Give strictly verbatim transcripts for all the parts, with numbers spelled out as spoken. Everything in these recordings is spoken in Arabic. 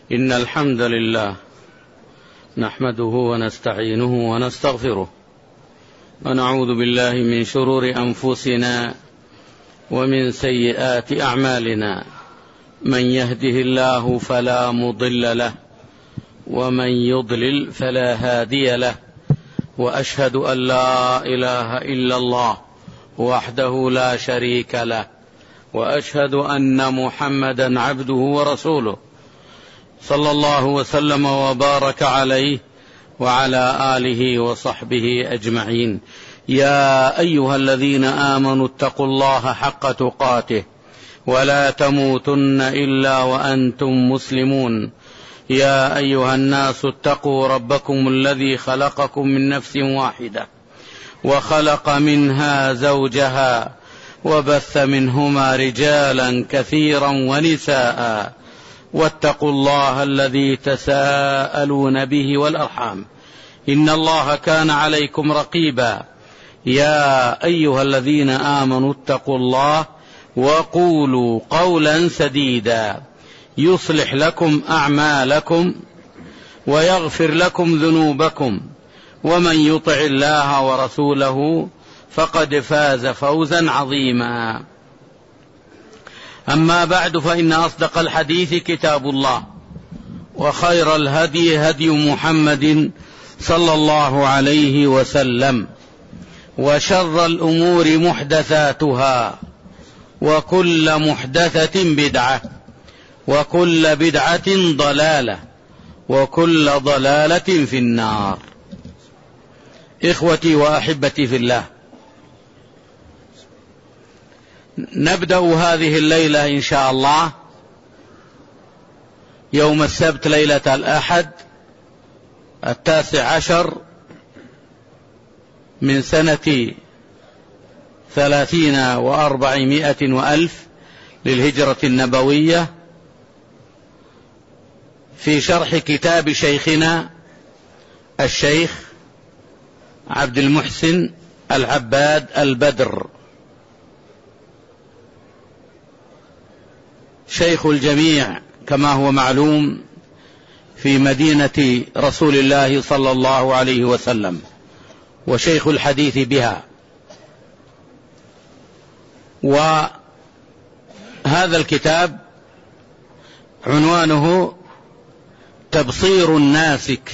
إن الحمد لله نحمده ونستعينه ونستغفره ونعوذ بالله من شرور أنفسنا ومن سيئات أعمالنا. من يهده الله فلا مضل له ومن يضلل فلا هادي له، وأشهد أن لا إله إلا الله وحده لا شريك له، وأشهد أن محمدا عبده ورسوله صلى الله وسلم وبارك عليه وعلى آله وصحبه أجمعين. يا أيها الذين آمنوا اتقوا الله حق تقاته ولا تموتن إلا وأنتم مسلمون. يا أيها الناس اتقوا ربكم الذي خلقكم من نفس واحدة وخلق منها زوجها وبث منهما رجالا كثيرا ونساء، واتقوا الله الذي تساءلون به والأرحام إن الله كان عليكم رقيبا. يا أيها الذين آمنوا اتقوا الله وقولوا قولا سديدا يصلح لكم أعمالكم ويغفر لكم ذنوبكم، ومن يطع الله ورسوله فقد فاز فوزا عظيما. أما بعد، فإن أصدق الحديث كتاب الله، وخير الهدي هدي محمد صلى الله عليه وسلم، وشر الأمور محدثاتها، وكل محدثة بدعة، وكل بدعة ضلالة، وكل ضلالة في النار. إخوتي وأحبتي في الله، نبدأ هذه الليلة إن شاء الله يوم السبت ليلة الأحد التاسع عشر من سنة ثلاثين وأربعمائة وألف للهجرة النبوية، في شرح كتاب شيخنا الشيخ عبد المحسن العباد البدر، شيخ الجميع كما هو معلوم في مدينة رسول الله صلى الله عليه وسلم، وشيخ الحديث بها. وهذا الكتاب عنوانه تبصير الناسك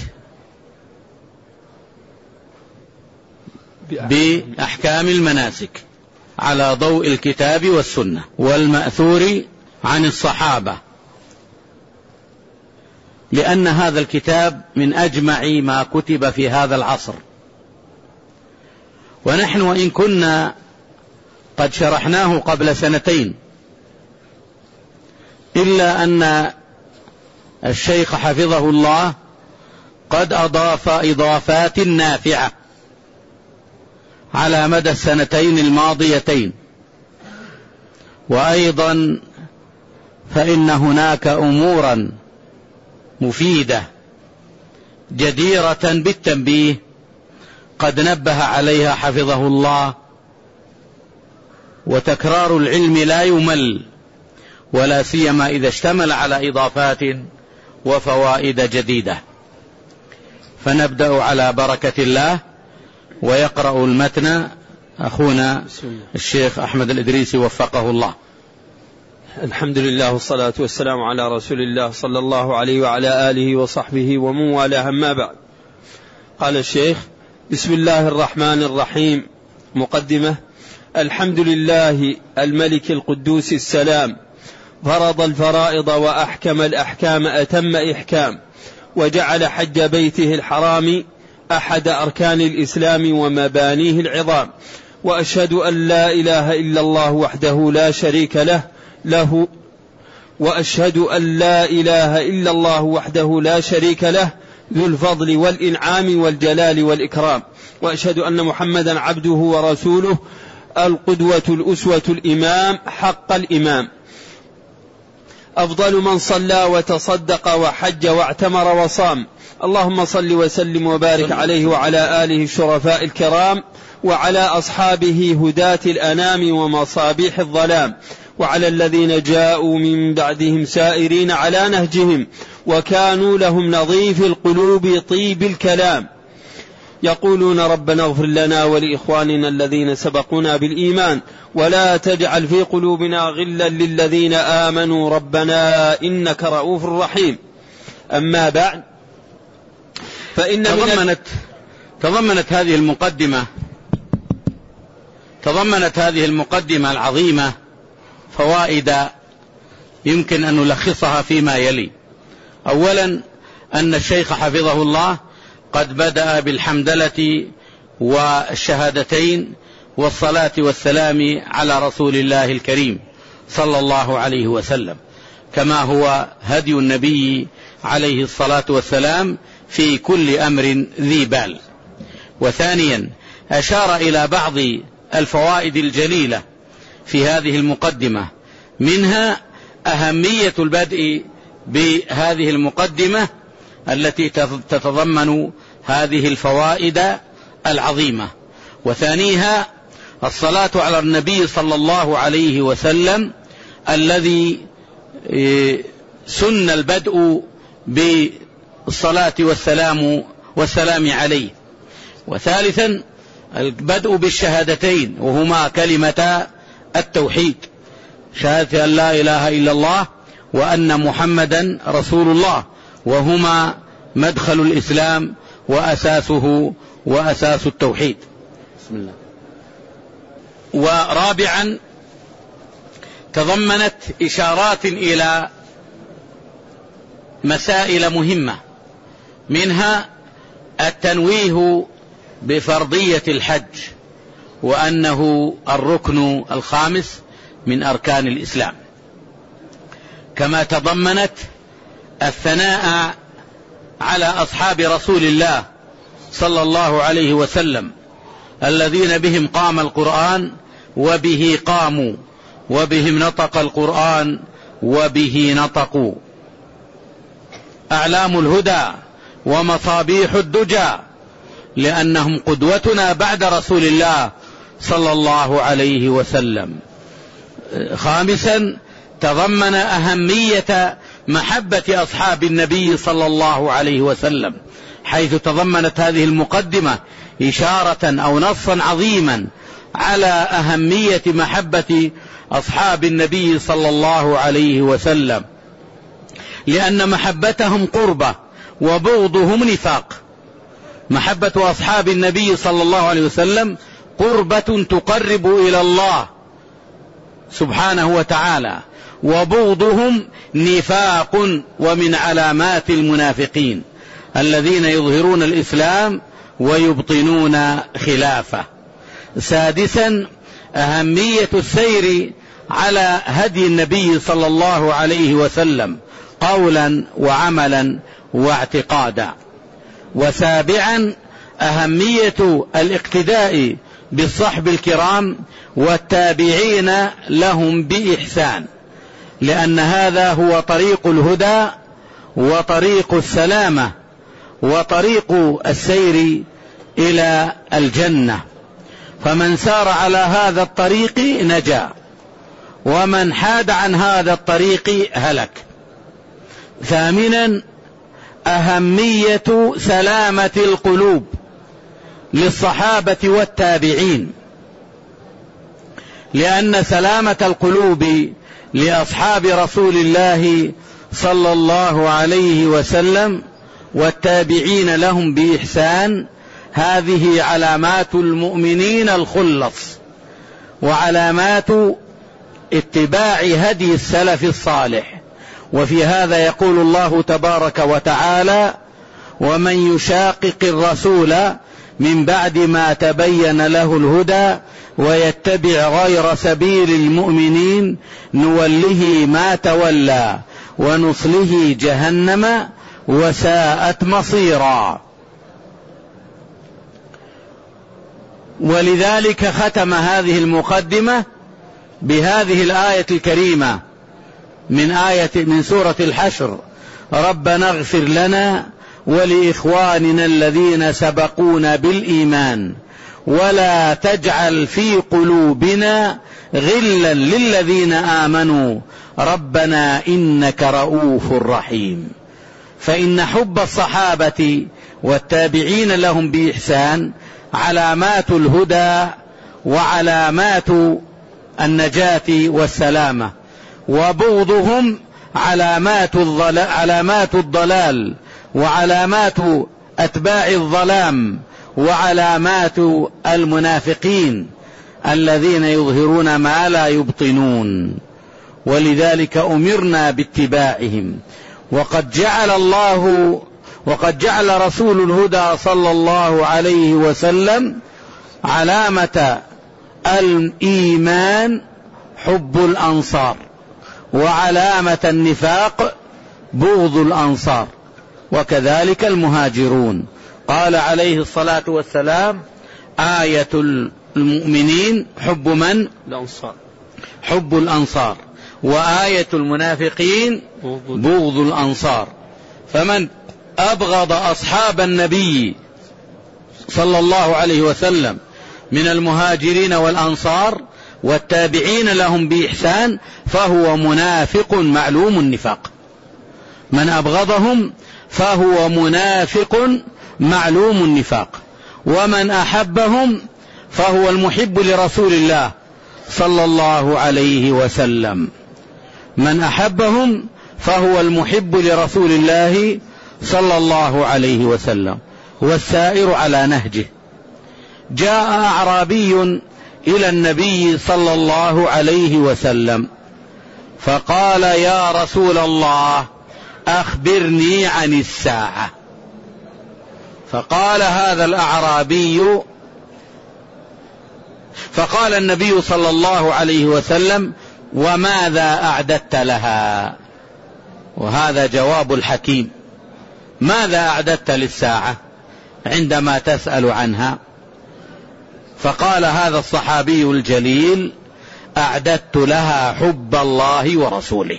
بأحكام المناسك على ضوء الكتاب والسنة والمأثور عن الصحابة، لأن هذا الكتاب من أجمع ما كتب في هذا العصر. ونحن وإن كنا قد شرحناه قبل سنتين، إلا أن الشيخ حفظه الله قد أضاف إضافات نافعة على مدى السنتين الماضيتين. وأيضا فإن هناك أمورا مفيدة جديرة بالتنبيه قد نبه عليها حفظه الله. وتكرار العلم لا يمل، ولا سيما إذا اشتمل على إضافات وفوائد جديدة. فنبدأ على بركة الله، ويقرأ المتن أخونا الشيخ أحمد الإدريسي وفقه الله. الحمد لله والصلاة والسلام على رسول الله صلى الله عليه وعلى آله وصحبه ومن والاه، أما بعد. قال الشيخ: بسم الله الرحمن الرحيم. مقدمة. الحمد لله الملك القدوس السلام، فرض الفرائض وأحكم الأحكام أتم إحكام، وجعل حج بيته الحرام أحد أركان الإسلام ومبانيه العظام. وأشهد أن لا إله إلا الله وحده لا شريك له له وأشهد أن لا إله إلا الله وحده لا شريك له ذو الفضل والإنعام والجلال والإكرام. وأشهد أن محمدا عبده ورسوله، القدوة الأسوة الإمام حق الإمام، أفضل من صلى وتصدق وحج واعتمر وصام. اللهم صل وسلم وبارك عليه وعلى آله الشرفاء الكرام، وعلى أصحابه هداة الأنام ومصابيح الظلام، وعلى الذين جاءوا من بعدهم سائرين على نهجهم، وكانوا لهم نظيف القلوب طيب الكلام، يقولون ربنا اغفر لنا ولإخواننا الذين سبقونا بالإيمان ولا تجعل في قلوبنا غلا للذين آمنوا ربنا إنك رؤوف رحيم. أما بعد، فإن تضمنت, تضمنت هذه المقدمة تضمنت هذه المقدمة العظيمة فوائد يمكن أن نلخصها فيما يلي. أولا، أن الشيخ حفظه الله قد بدأ بالحمدلة والشهادتين والصلاة والسلام على رسول الله الكريم صلى الله عليه وسلم، كما هو هدي النبي عليه الصلاة والسلام في كل أمر ذي بال. وثانيا، أشار إلى بعض الفوائد الجليلة في هذه المقدمة، منها أهمية البدء بهذه المقدمة التي تتضمن هذه الفوائد العظيمة، وثانيها الصلاة على النبي صلى الله عليه وسلم الذي سن البدء بالصلاة والسلام والسلام عليه. وثالثا، البدء بالشهادتين وهما كلمة التوحيد، شهادة أن لا إله إلا الله وأن محمدا رسول الله، وهما مدخل الإسلام وأساسه وأساس التوحيد. بسم الله. ورابعا، تضمنت إشارات إلى مسائل مهمة، منها التنويه بفرضية الحج وأنه الركن الخامس من أركان الإسلام، كما تضمنت الثناء على أصحاب رسول الله صلى الله عليه وسلم الذين بهم قام القرآن وبه قاموا وبهم نطق القرآن وبه نطقوا، أعلام الهدى ومصابيح الدجى، لأنهم قدوتنا بعد رسول الله صلى الله عليه وسلم. خامسا، تضمن أهمية محبة أصحاب النبي صلى الله عليه وسلم، حيث تضمنت هذه المقدمة إشارة أو نصا عظيما على أهمية محبة أصحاب النبي صلى الله عليه وسلم، لأن محبتهم قربة وبغضهم نفاق. محبة أصحاب النبي صلى الله عليه وسلم قربة تقرب إلى الله سبحانه وتعالى، وبغضهم نفاق ومن علامات المنافقين الذين يظهرون الإسلام ويبطنون خلافه. سادسا، أهمية السير على هدي النبي صلى الله عليه وسلم قولا وعملا واعتقادا. وسابعا، أهمية الاقتداء بالصحب الكرام والتابعين لهم بإحسان، لأن هذا هو طريق الهدى وطريق السلامة وطريق السير إلى الجنة، فمن سار على هذا الطريق نجا، ومن حاد عن هذا الطريق هلك. ثامنا، أهمية سلامة القلوب للصحابة والتابعين، لأن سلامة القلوب لأصحاب رسول الله صلى الله عليه وسلم والتابعين لهم بإحسان هذه علامات المؤمنين الخلص، وعلامات اتباع هدي السلف الصالح. وفي هذا يقول الله تبارك وتعالى: ومن يشاقق الرسول من بعد ما تبين له الهدى ويتبع غير سبيل المؤمنين نوله ما تولى ونصله جهنم وساءت مصيرا. ولذلك ختم هذه المقدمة بهذه الآية الكريمة من آية من سورة الحشر: ربنا اغفر لنا ولإخواننا الذين سبقونا بالإيمان ولا تجعل في قلوبنا غلا للذين آمنوا ربنا إنك رؤوف رحيم. فإن حب الصحابة والتابعين لهم بإحسان علامات الهدى وعلامات النجاة والسلامة، وبغضهم علامات الضلال, علامات الضلال وعلامات أتباع الظلام وعلامات المنافقين الذين يظهرون ما لا يبطنون. ولذلك أمرنا باتباعهم. وقد جعل الله وقد جعل رسول الهدى صلى الله عليه وسلم علامة الإيمان حب الأنصار، وعلامة النفاق بغض الأنصار، وكذلك المهاجرون. قال عليه الصلاة والسلام: آية المؤمنين حب من؟ الأنصار. حب الأنصار. وآية المنافقين بغض الأنصار. فمن أبغض أصحاب النبي صلى الله عليه وسلم من المهاجرين والأنصار والتابعين لهم بإحسان فهو منافق معلوم النفاق. من أبغضهم فهو منافق معلوم النفاق. ومن أحبهم فهو المحب لرسول الله صلى الله عليه وسلم. من أحبهم فهو المحب لرسول الله صلى الله عليه وسلم والسائر على نهجه. جاء أعرابي إلى النبي صلى الله عليه وسلم فقال: يا رسول الله أخبرني عن الساعة. فقال هذا الأعرابي فقال النبي صلى الله عليه وسلم: وماذا أعددت لها؟ وهذا جواب الحكيم. ماذا أعددت للساعة عندما تسأل عنها؟ فقال هذا الصحابي الجليل: أعددت لها حب الله ورسوله.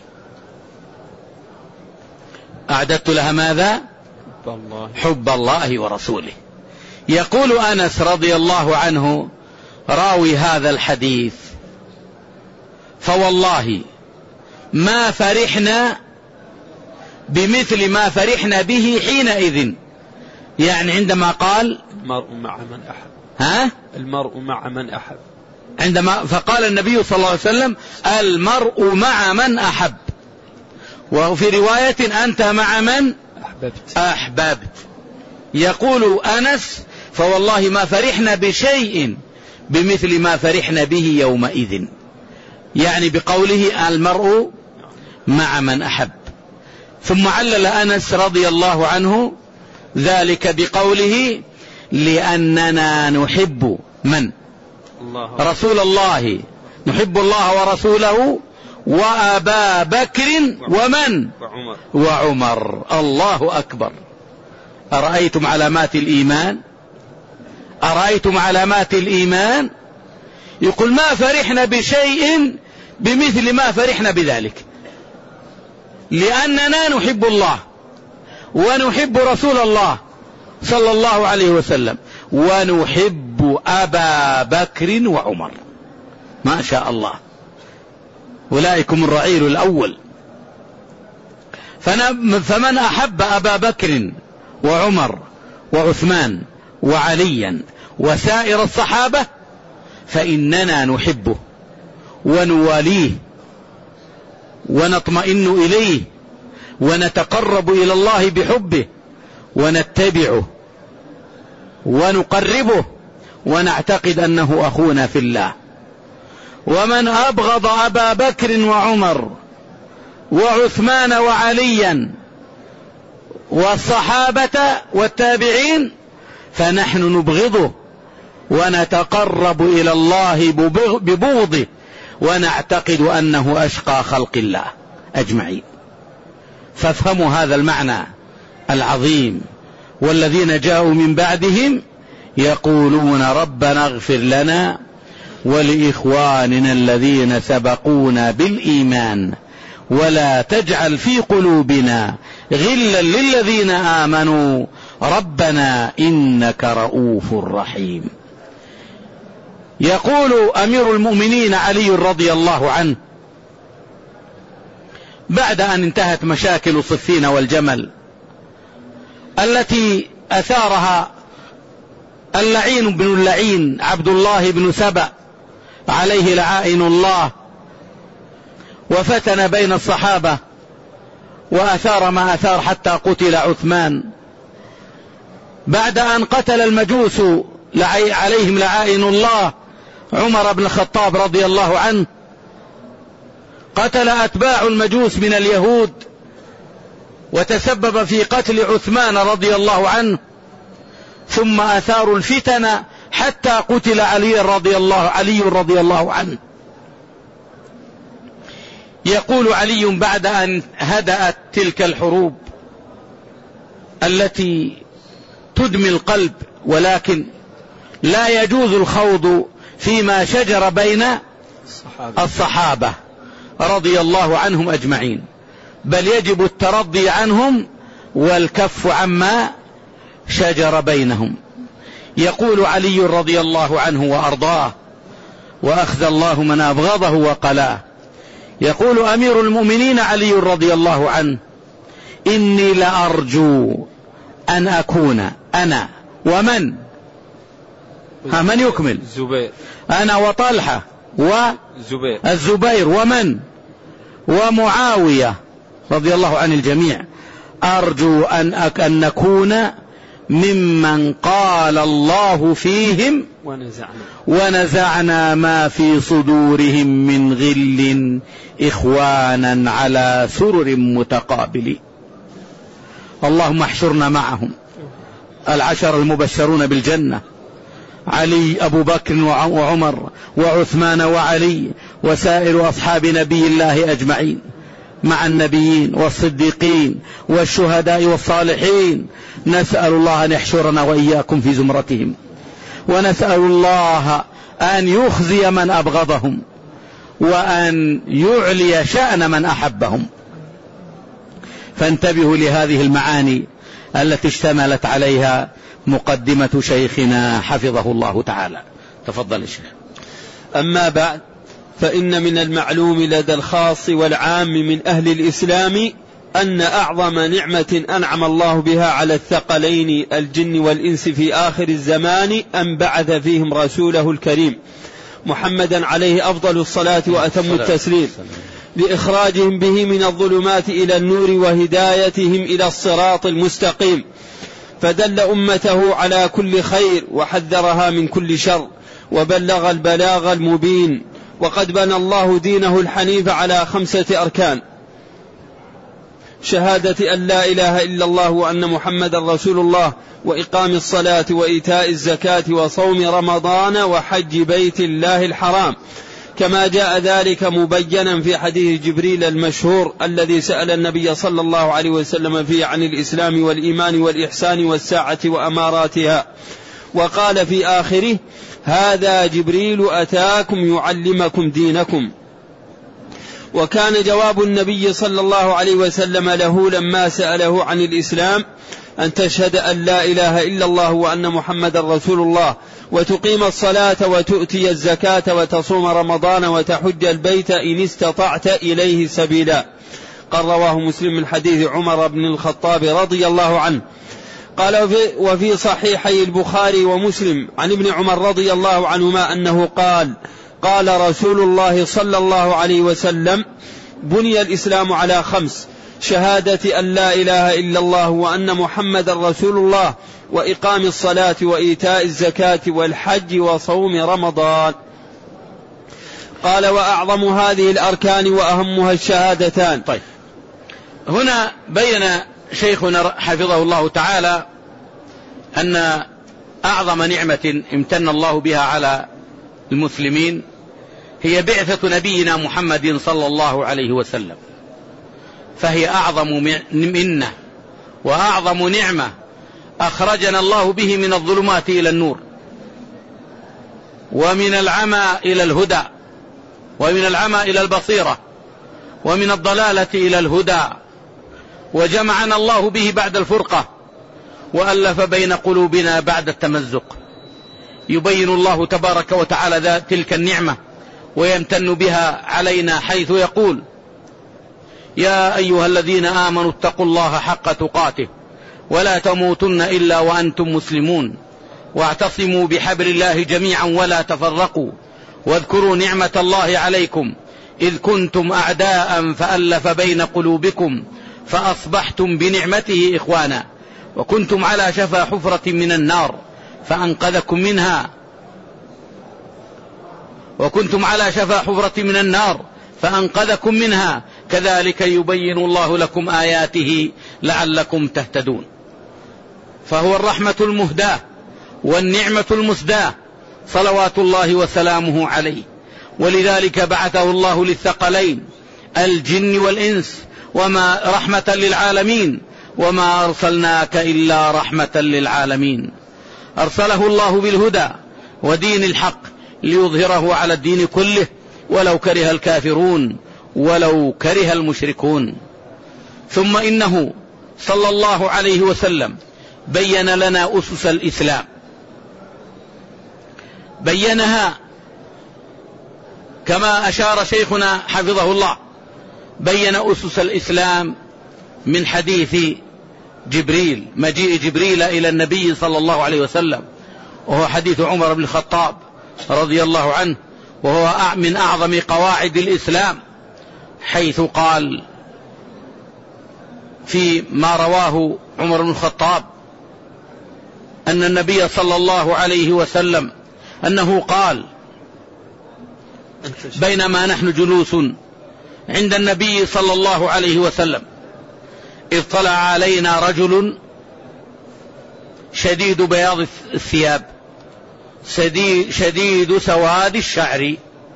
أعددت لها ماذا؟ حب الله. حب الله ورسوله. يقول أنس رضي الله عنه راوي هذا الحديث: فوالله ما فرحنا بمثل ما فرحنا به حينئذ، يعني عندما قال المرء مع من أحب. ها؟ المرء مع من أحب. عندما فقال النبي صلى الله عليه وسلم: المرء مع من أحب. وفي رواية: أنت مع من أحببت. أحببت. يقول أنس: فوالله ما فرحنا بشيء بمثل ما فرحنا به يومئذ، يعني بقوله المرء مع من أحب. ثم علل أنس رضي الله عنه ذلك بقوله: لأننا نحب من؟ الله. رسول الله، نحب الله ورسوله وأبا بكر ومن؟ وعمر. وعمر. الله أكبر. أرأيتم علامات الإيمان؟ أرأيتم علامات الإيمان؟ يقول: ما فرحنا بشيء بمثل ما فرحنا بذلك، لأننا نحب الله ونحب رسول الله صلى الله عليه وسلم ونحب أبا بكر وعمر. ما شاء الله، أولئكم الرعيل الأول. فمن أحب أبا بكر وعمر وعثمان وعليا وسائر الصحابة فإننا نحبه ونواليه ونطمئن إليه ونتقرب إلى الله بحبه ونتبعه ونقربه ونعتقد أنه أخونا في الله. ومن أبغض أبا بكر وعمر وعثمان وعليا والصحابة والتابعين فنحن نبغضه ونتقرب إلى الله ببغضه ونعتقد أنه أشقى خلق الله أجمعين. فافهموا هذا المعنى العظيم. والذين جاءوا من بعدهم يقولون: ربنا اغفر لنا ولإخواننا الذين سبقونا بالإيمان ولا تجعل في قلوبنا غلا للذين آمنوا ربنا إنك رؤوف رحيم. يقول أمير المؤمنين علي رضي الله عنه بعد أن انتهت مشاكل صفين والجمل التي أثارها اللعين بن اللعين عبد الله بن سبأ عليه لعائن الله، وفتن بين الصحابة وأثار ما أثار حتى قتل عثمان بعد أن قتل المجوس عليهم لعائن الله عمر بن الخطاب رضي الله عنه. قتل أتباع المجوس من اليهود وتسبب في قتل عثمان رضي الله عنه، ثم أثاروا الفتن حتى قتل علي رضي الله علي رضي الله عنه. يقول علي بعد أن هدأت تلك الحروب التي تدمي القلب، ولكن لا يجوز الخوض فيما شجر بين الصحابة رضي الله عنهم أجمعين، بل يجب الترضي عنهم والكف عما شجر بينهم. يقول علي رضي الله عنه وأرضاه وأخذ الله من أبغضه وقلاه، يقول أمير المؤمنين علي رضي الله عنه: إني لأرجو أن أكون أنا ومن ها من يكمل الزبير أنا وطلحة والزبير الزبير ومن ومعاوية رضي الله عن الجميع، أرجو أن, أك أن نكون ممن قال الله فيهم ونزعنا, ونزعنا ما في صدورهم من غل إخوانا على سرر متقابلين. اللهم احشرنا معهم العشر المبشرون بالجنة: علي أبو بكر وعمر وعثمان وعلي وسائر أصحاب نبي الله أجمعين، مع النبيين والصديقين والشهداء والصالحين. نسأل الله أن يحشرنا وإياكم في زمرتهم، ونسأل الله أن يخزي من أبغضهم وأن يعلي شأن من أحبهم. فانتبهوا لهذه المعاني التي اشتملت عليها مقدمة شيخنا حفظه الله تعالى. تفضل الشيخ. أما بعد، فإن من المعلوم لدى الخاص والعام من أهل الإسلام أن أعظم نعمة أنعم الله بها على الثقلين الجن والإنس في آخر الزمان أن بعث فيهم رسوله الكريم محمدا عليه أفضل الصلاة وأتم التسليم، لإخراجهم به من الظلمات إلى النور وهدايتهم إلى الصراط المستقيم، فدل أمته على كل خير وحذرها من كل شر وبلغ البلاغ المبين. وقد بنى الله دينه الحنيف على خمسة أركان: شهادة أن لا إله إلا الله وأن محمد رسول الله، وإقام الصلاة وإيتاء الزكاة وصوم رمضان وحج بيت الله الحرام، كما جاء ذلك مبينا في حديث جبريل المشهور الذي سأل النبي صلى الله عليه وسلم فيه عن الإسلام والإيمان والإحسان والساعة وأماراتها، وقال في آخره: هذا جبريل أتاكم يعلمكم دينكم. وكان جواب النبي صلى الله عليه وسلم له لما سأله عن الإسلام أن تشهد أن لا إله إلا الله وأن محمد رسول الله، وتقيم الصلاة وتؤتي الزكاة وتصوم رمضان وتحج البيت إن استطعت إليه سبيلا. قال رواه مسلم من حديث عمر بن الخطاب رضي الله عنه. قال وفي صحيحي البخاري ومسلم عن ابن عمر رضي الله عنهما أنه قال: قال رسول الله صلى الله عليه وسلم: بني الإسلام على خمس: شهادة أن لا إله إلا الله وأن محمد رسول الله، وإقام الصلاة وإيتاء الزكاة والحج وصوم رمضان. قال: وأعظم هذه الأركان وأهمها الشهادتان. طيب، هنا بين شيخنا حفظه الله تعالى أن أعظم نعمة امتن الله بها على المسلمين هي بعثة نبينا محمد صلى الله عليه وسلم، فهي أعظم منة وأعظم نعمة أخرجنا الله به من الظلمات إلى النور، ومن العمى إلى الهدى، ومن العمى إلى البصيرة، ومن الضلالة إلى الهدى، وجمعنا الله به بعد الفرقة، وألف بين قلوبنا بعد التمزق. يبين الله تبارك وتعالى تلك النعمة ويمتن بها علينا، حيث يقول: يا أيها الذين آمنوا اتقوا الله حق تقاته ولا تموتن إلا وأنتم مسلمون واعتصموا بحبل الله جميعا ولا تفرقوا واذكروا نعمة الله عليكم إذ كنتم أعداء فألف بين قلوبكم فأصبحتم بنعمته إخوانا وكنتم على شفا حفرة من النار فأنقذكم منها وكنتم على شفا حفرة من النار فأنقذكم منها كذلك يبين الله لكم آياته لعلكم تهتدون. فهو الرحمة المهداة والنعمة المسداة صلوات الله وسلامه عليه، ولذلك بعثه الله للثقلين الجن والإنس وما رحمة للعالمين وما أرسلناك إلا رحمة للعالمين. أرسله الله بالهدى ودين الحق ليظهره على الدين كله ولو كره الكافرون ولو كره المشركون. ثم إنه صلى الله عليه وسلم بين لنا أسس الإسلام، بينها كما أشار شيخنا حفظه الله، بين أسس الإسلام من حديث جبريل، مجيء جبريل إلى النبي صلى الله عليه وسلم، وهو حديث عمر بن الخطاب رضي الله عنه، وهو من أعظم قواعد الإسلام، حيث قال في ما رواه عمر بن الخطاب أن النبي صلى الله عليه وسلم أنه قال: بينما نحن جلوس عند النبي صلى الله عليه وسلم إذ طلع علينا رجل شديد بياض الثياب شديد سواد الشعر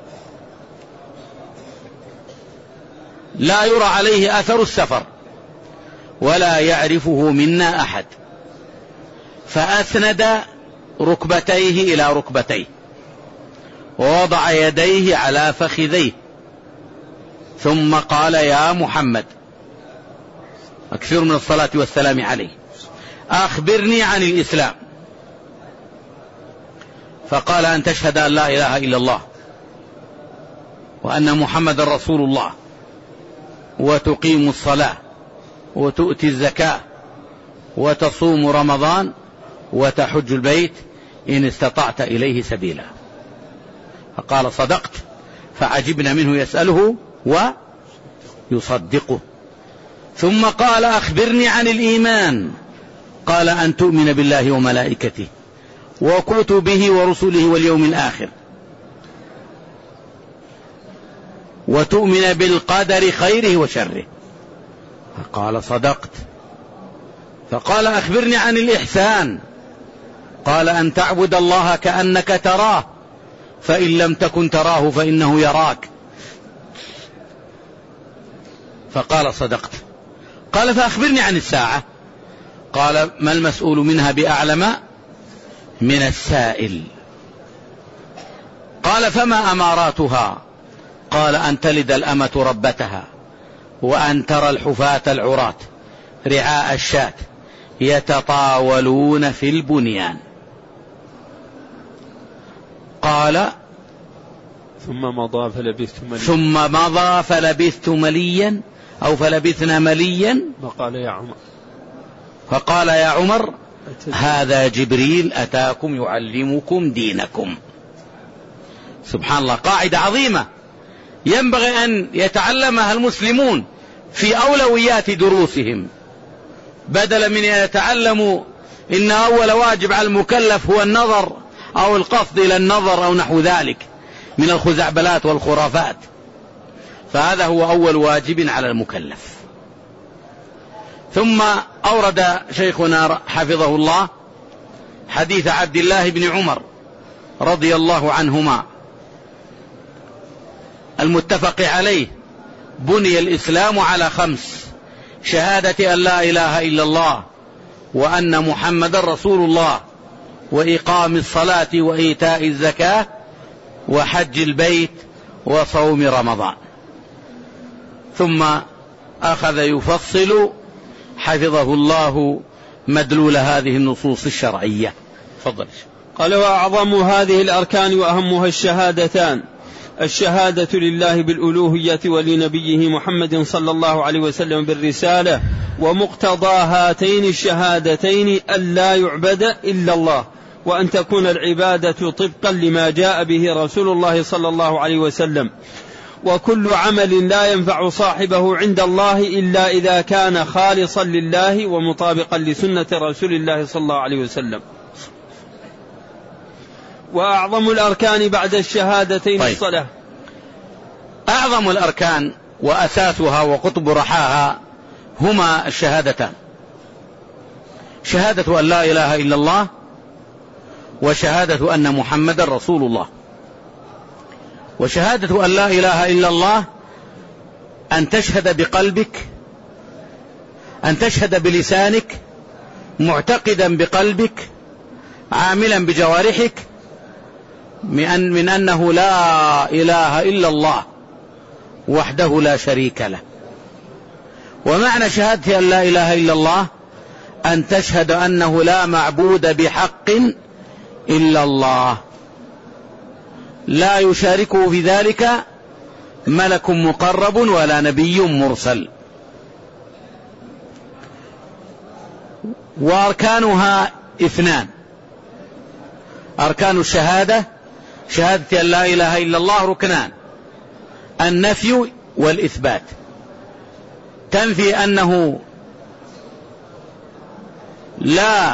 لا يرى عليه أثر السفر ولا يعرفه منا أحد، فأسند ركبتيه إلى ركبتيه ووضع يديه على فخذيه ثم قال: يا محمد، أكثر من الصلاة والسلام عليه، أخبرني عن الإسلام. فقال: أن تشهد أن لا إله إلا الله وأن محمد رسول الله وتقيم الصلاة وتؤتي الزكاة وتصوم رمضان وتحج البيت إن استطعت إليه سبيلا. فقال: صدقت. فعجبنا منه يسأله ويصدقه. ثم قال: أخبرني عن الإيمان. قال: أن تؤمن بالله وملائكته وكتبه ورسله واليوم الآخر وتؤمن بالقدر خيره وشره. فقال: صدقت. فقال: أخبرني عن الإحسان. قال: أن تعبد الله كأنك تراه فإن لم تكن تراه فإنه يراك. فقال: صدقت. قال: فأخبرني عن الساعة. قال: ما المسؤول منها بأعلم من السائل. قال: فما أماراتها؟ قال: أن تلد الأمة ربتها وأن ترى الحفاة العراة رعاء الشاة يتطاولون في البنيان. قال: ثم مضى فلبثت مليا ثم مضى فلبثت مليا أو فلبثنا مليا. فقال يا عمر فقال يا عمر هذا جبريل أتاكم يعلمكم دينكم. سبحان الله، قاعدة عظيمة ينبغي أن يتعلمها المسلمون في أولويات دروسهم، بدلا من أن يتعلموا إن أول واجب على المكلف هو النظر أو القصد إلى النظر أو نحو ذلك من الخزعبلات والخرافات. فهذا هو أول واجب على المكلف. ثم أورد شيخنا حفظه الله حديث عبد الله بن عمر رضي الله عنهما المتفق عليه: بني الإسلام على خمس: شهادة أن لا إله إلا الله وأن محمد رسول الله وإقام الصلاة وإيتاء الزكاة وحج البيت وصوم رمضان. ثم أخذ يفصل حفظه الله مدلول هذه النصوص الشرعية. تفضل. قال: وأعظم هذه الأركان وأهمها الشهادتان الشهادة لله بالألوهية ولنبيه محمد صلى الله عليه وسلم بالرسالة، ومقتضى هاتين الشهادتين أن لا يعبد إلا الله، وأن تكون العبادة طبقا لما جاء به رسول الله صلى الله عليه وسلم. وكل عمل لا ينفع صاحبه عند الله إلا إذا كان خالصا لله ومطابقا لسنة رسول الله صلى الله عليه وسلم. وأعظم الأركان بعد الشهادتين طيب. الصلاة. أعظم الأركان وأساسها وقطب رحاها هما الشهادتان، شهادة أن لا إله إلا الله وشهادة أن محمد رسول الله. وشهادة أن لا إله إلا الله أن تشهد بقلبك، أن تشهد بلسانك، معتقدا بقلبك، عاملا بجوارحك من, من أنه لا إله إلا الله وحده لا شريك له. ومعنى شهادة أن لا إله إلا الله أن تشهد أنه لا معبود بحق إلا الله، لا يشاركه في ذلك ملك مقرب ولا نبي مرسل. وأركانها اثنان، أركان الشهادة شهادة أن لا إله إلا الله ركنان، النفي والإثبات. تنفي أنه لا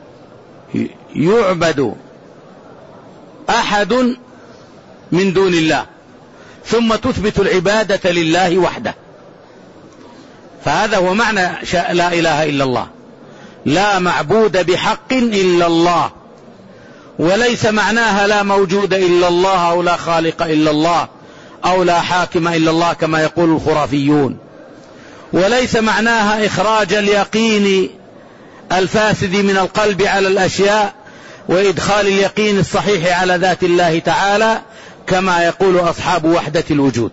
يعبد أحد من دون الله، ثم تثبت العبادة لله وحده. فهذا هو معنى لا إله إلا الله، لا معبود بحق إلا الله. وليس معناها لا موجود إلا الله أو لا خالق إلا الله أو لا حاكم إلا الله كما يقول الخرافيون. وليس معناها إخراج اليقين الفاسد من القلب على الأشياء وإدخال اليقين الصحيح على ذات الله تعالى كما يقول أصحاب وحدة الوجود،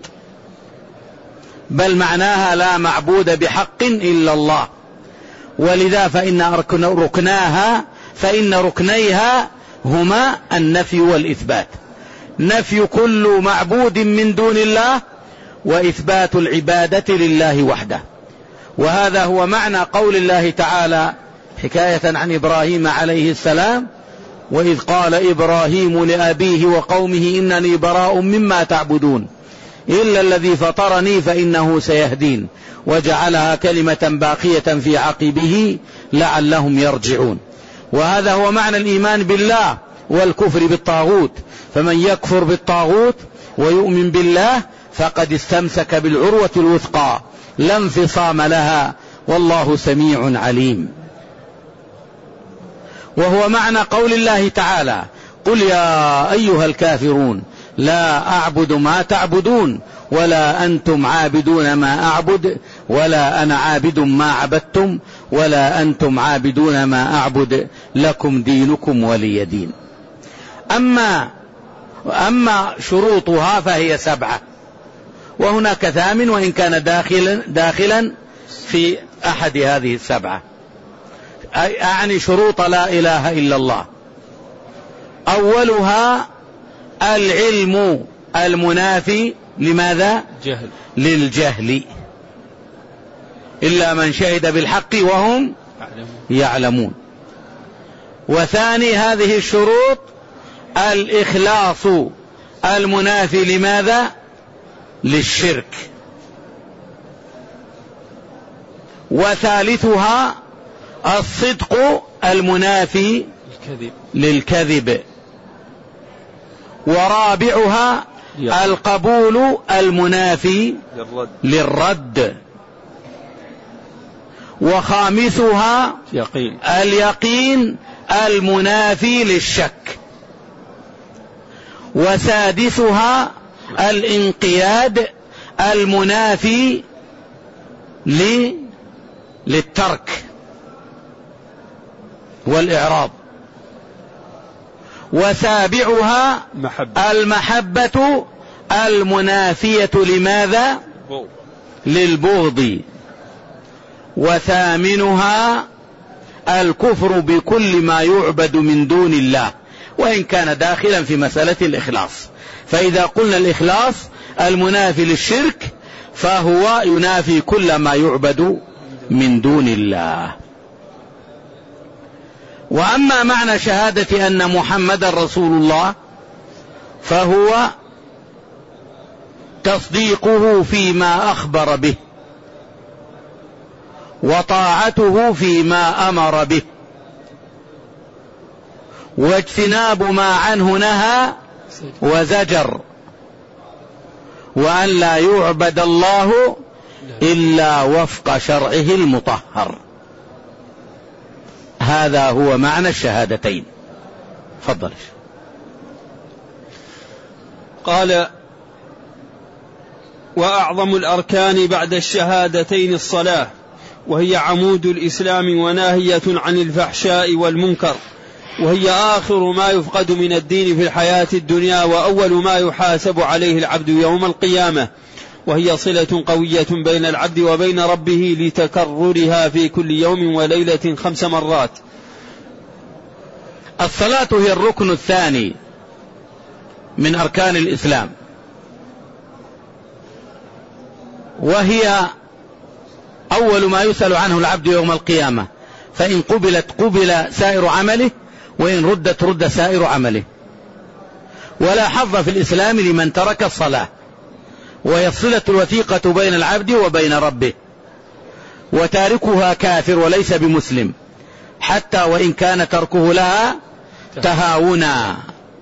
بل معناها لا معبود بحق إلا الله. ولذا فإن ركناها فإن ركنيها هما النفي والإثبات، نفي كل معبود من دون الله، وإثبات العبادة لله وحده. وهذا هو معنى قول الله تعالى حكاية عن إبراهيم عليه السلام: وإذ قال إبراهيم لأبيه وقومه إنني براء مما تعبدون إلا الذي فطرني فإنه سيهدين، وجعلها كلمة باقية في عقبه لعلهم يرجعون. وهذا هو معنى الإيمان بالله والكفر بالطاغوت، فمن يكفر بالطاغوت ويؤمن بالله فقد استمسك بالعروة الوثقى لا انفصام لها، والله سميع عليم. وهو معنى قول الله تعالى: قل يا أيها الكافرون لا أعبد ما تعبدون ولا أنتم عابدون ما أعبد ولا أنا عابد ما عبدتم ولا أنتم عابدون ما أعبد لكم دينكم ولي دين. أما, أما شروطها فهي سبعة، وهناك ثامن وإن كان داخلا, داخلا في أحد هذه السبعة، أعني شروط لا إله إلا الله. أولها العلم المنافي لماذا؟ جهل. للجهل، إلا من شهد بالحق وهم يعلمون. وثاني هذه الشروط الإخلاص المنافي لماذا؟ للشرك. وثالثها الصدق المنافي الكذب. للكذب. ورابعها القبول المنافي للرد. للرد. وخامسها يقين. اليقين المنافي للشك. وسادسها الانقياد المنافي للترك والإعراض. وسابعها محبة. المحبة المنافية لماذا؟ بغض. للبغض. وثامنها الكفر بكل ما يعبد من دون الله، وإن كان داخلا في مسألة الإخلاص. فإذا قلنا الإخلاص المنافي للشرك فهو ينافي كل ما يعبد من دون الله. وأما معنى شهادة أن محمدا رسول الله فهو تصديقه فيما أخبر به وطاعته فيما أمر به واجتناب ما عنه نهى وزجر، وأن لا يعبد الله إلا وفق شرعه المطهر. هذا هو معنى الشهادتين. تفضل. قال: وأعظم الأركان بعد الشهادتين الصلاة، وهي عمود الإسلام وناهية عن الفحشاء والمنكر، وهي آخر ما يفقد من الدين في الحياة الدنيا وأول ما يحاسب عليه العبد يوم القيامة، وهي صلة قوية بين العبد وبين ربه لتكررها في كل يوم وليلة خمس مرات. الصلاة هي الركن الثاني من أركان الإسلام، وهي أول ما يسأل عنه العبد يوم القيامة، فإن قبلت قبل سائر عمله، وإن ردت رد سائر عمله. ولا حظ في الإسلام لمن ترك الصلاة، وهي الصلة الوثيقة بين العبد وبين ربه، وتاركها كافر وليس بمسلم حتى وإن كان تركه لها تهاونا.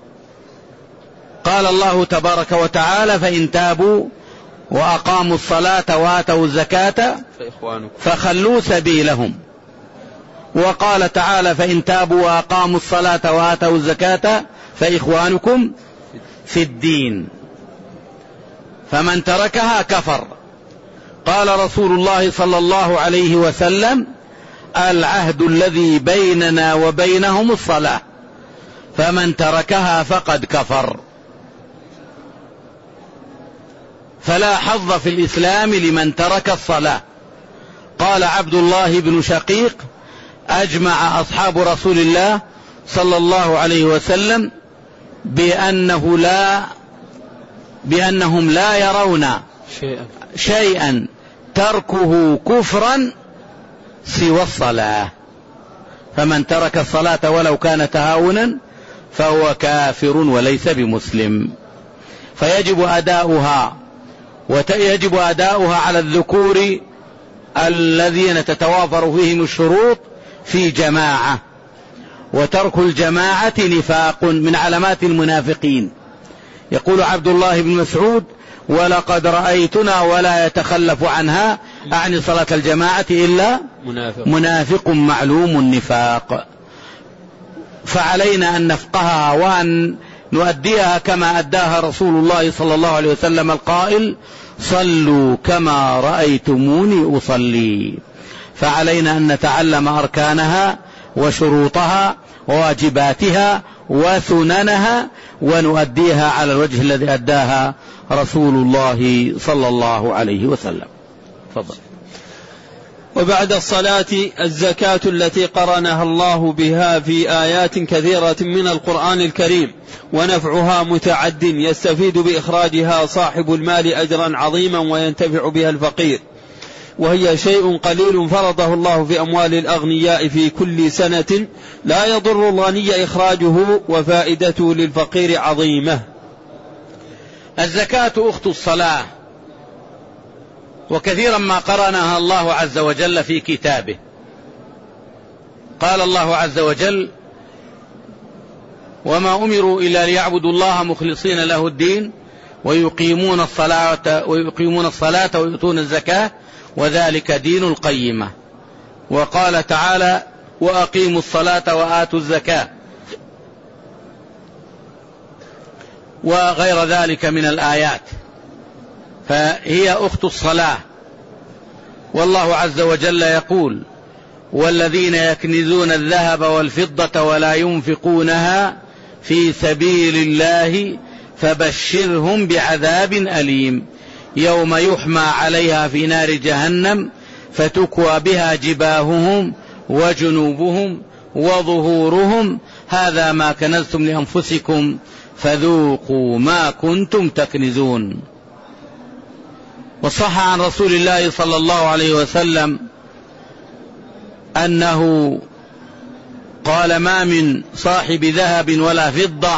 قال الله تبارك وتعالى: فإن تابوا وأقاموا الصلاة وآتوا الزكاة فخلوا سبيلهم. وقال تعالى: فإن تابوا وأقاموا الصلاة وآتوا الزكاة فإخوانكم في الدين. فمن تركها كفر. قال رسول الله صلى الله عليه وسلم: العهد الذي بيننا وبينهم الصلاة، فمن تركها فقد كفر. فلا حظ في الإسلام لمن ترك الصلاة. قال عبد الله بن شقيق: أجمع أصحاب رسول الله صلى الله عليه وسلم بأنه لا بأنهم لا يرون شيئا, شيئا تركه كفرا سوى الصلاة، فمن ترك الصلاة ولو كان تهاونا فهو كافر وليس بمسلم. فيجب أداؤها، ويجب أداؤها على الذكور الذين تتوافر فيهم الشروط في جماعة، وترك الجماعة نفاق من علامات المنافقين. يقول عبد الله بن مسعود: ولقد رأيتنا ولا يتخلف عنها، أعني صلاة الجماعة إلا منافق, منافق معلوم النفاق. فعلينا أن نفقهها وأن نؤديها كما أداها رسول الله صلى الله عليه وسلم القائل: صلوا كما رأيتموني أصلي. فعلينا أن نتعلم أركانها وشروطها وواجباتها وسننها ونؤديها على الوجه الذي أداها رسول الله صلى الله عليه وسلم. تفضل. وبعد الصلاة الزكاة التي قرنها الله بها في آيات كثيرة من القرآن الكريم، ونفعها متعد، يستفيد بإخراجها صاحب المال أجرا عظيما وينتفع بها الفقير، وهي شيء قليل فرضه الله في أموال الأغنياء في كل سنة، لا يضر الغني إخراجه، وفائدته للفقير عظيمة. الزكاة أخت الصلاة، وكثيرا ما قرنها الله عز وجل في كتابه. قال الله عز وجل: وما أمروا إلا ليعبدوا الله مخلصين له الدين ويقيمون الصلاة ويقيمون الصلاة ويؤتون الزكاة وذلك دين القيمة. وقال تعالى: وأقيموا الصلاة وآتوا الزكاة، وغير ذلك من الآيات. فهي أخت الصلاة. والله عز وجل يقول: والذين يكنزون الذهب والفضة ولا ينفقونها في سبيل الله فبشرهم بعذاب أليم يوم يحمى عليها في نار جهنم فتكوى بها جباههم وجنوبهم وظهورهم هذا ما كنزتم لأنفسكم فذوقوا ما كنتم تكنزون. وصح عن رسول الله صلى الله عليه وسلم أنه قال: ما من صاحب ذهب ولا فضة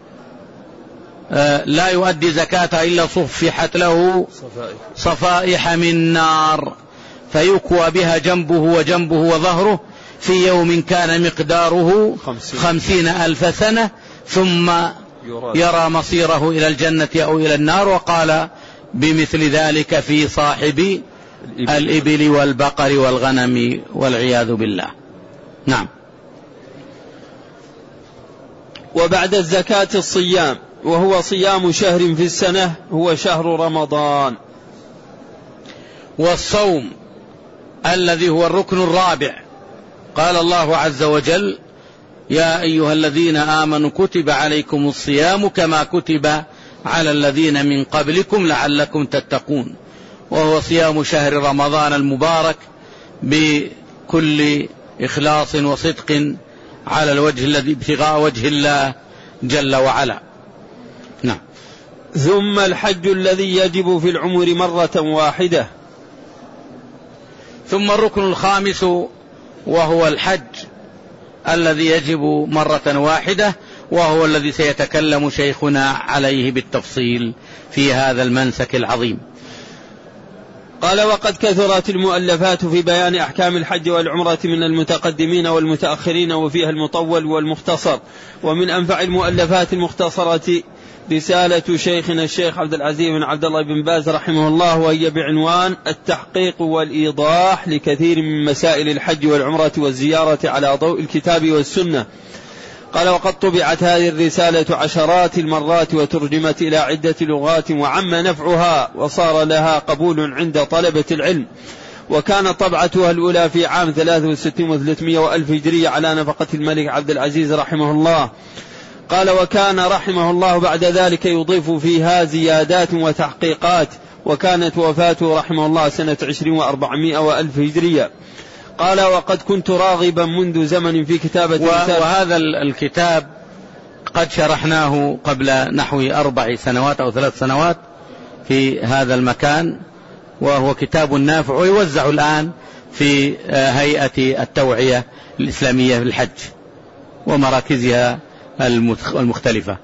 لا يؤدي زكاة إلا صفحت له صفائح من نار فيكوى بها جنبه وجنبه وظهره في يوم كان مقداره خمسين ألف سنة ثم يرى مصيره إلى الجنة أو إلى النار. وقال بمثل ذلك في صاحب الإبل والبقر والغنم والعياذ بالله. نعم. وبعد الزكاة الصيام، وهو صيام شهر في السنة هو شهر رمضان. والصوم الذي هو الركن الرابع، قال الله عز وجل: يا أيها الذين آمنوا كتب عليكم الصيام كما كتب على الذين من قبلكم لعلكم تتقون. وهو صيام شهر رمضان المبارك بكل إخلاص وصدق على الوجه الذي ابتغاء وجه الله جل وعلا. نعم. ثم الحج الذي يجب في العمر مرة واحدة. ثم الركن الخامس وهو الحج الذي يجب مرة واحدة، وهو الذي سيتكلم شيخنا عليه بالتفصيل في هذا المنسك العظيم. قال: وقد كثرت المؤلفات في بيان أحكام الحج والعمرة من المتقدمين والمتأخرين، وفيها المطول والمختصر. ومن أنفع المؤلفات المختصرة رسالة شيخنا الشيخ عبد العزيز بن عبد الله بن باز رحمه الله، وهي بعنوان التحقيق والإيضاح لكثير من مسائل الحج والعمرة والزيارة على ضوء الكتاب والسنة. قال: وقد طبعت هذه الرسالة عشرات المرات وترجمت إلى عدة لغات، وعم نفعها وصار لها قبول عند طلبة العلم. وكان طبعتها الأولى في عام ثلاثة وستين وثلاثمائة وألف هجرية على نفقة الملك عبد العزيز رحمه الله. قال: وكان رحمه الله بعد ذلك يضيف فيها زيادات وتحقيقات، وكانت وفاته رحمه الله سنة عشرين وأربعمائة وألف هجرية. قال: وقد كنت راغبا منذ زمن في كتابة الكتاب. وهذا الكتاب قد شرحناه قبل نحو أربع سنوات أو ثلاث سنوات في هذا المكان، وهو كتاب نافع ويوزع الآن في هيئة التوعية الإسلامية في الحج ومراكزها المختلفة.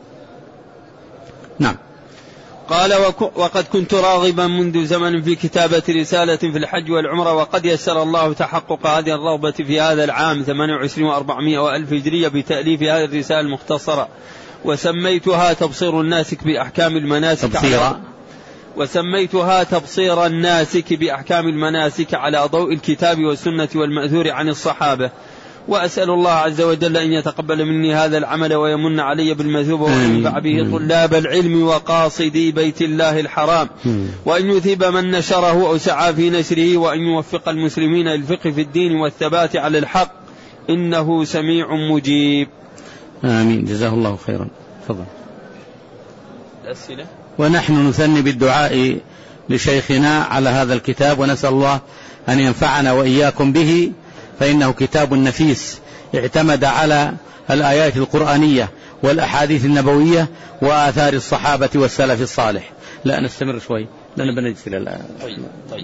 نعم. قال: وقد كنت راغبا منذ زمن في كتابة رسالة في الحج والعمرة، وقد يسر الله تحقق هذه الرغبة في هذا العام ثمانية وعشرين وأربعمائة وألف هجرية بتأليف هذه الرسالة المختصرة، وسميتها تبصير الناسك بأحكام المناسك على وسميتها تبصير الناسك بأحكام المناسك على ضوء الكتاب والسنة والمأثور عن الصحابة. وأسأل الله عز وجل أن يتقبل مني هذا العمل ويمن علي بالمثوبة وينفع به طلاب العلم وقاصدي بيت الله الحرام، وأن يثيب من نشره أو سعى في نشره، وأن يوفق المسلمين للفقه في الدين والثبات على الحق، إنه سميع مجيب. آمين. جزاه الله خيرا. تفضل. الأسئلة. ونحن نثني بالدعاء لشيخنا على هذا الكتاب، ونسأل الله أن ينفعنا وإياكم به، فإنه كتاب نفيس اعتمد على الآيات القرآنية والأحاديث النبوية وآثار الصحابة والسلف الصالح. لا نستمر شوي لأن بنجلس الآن. طيب. طيب.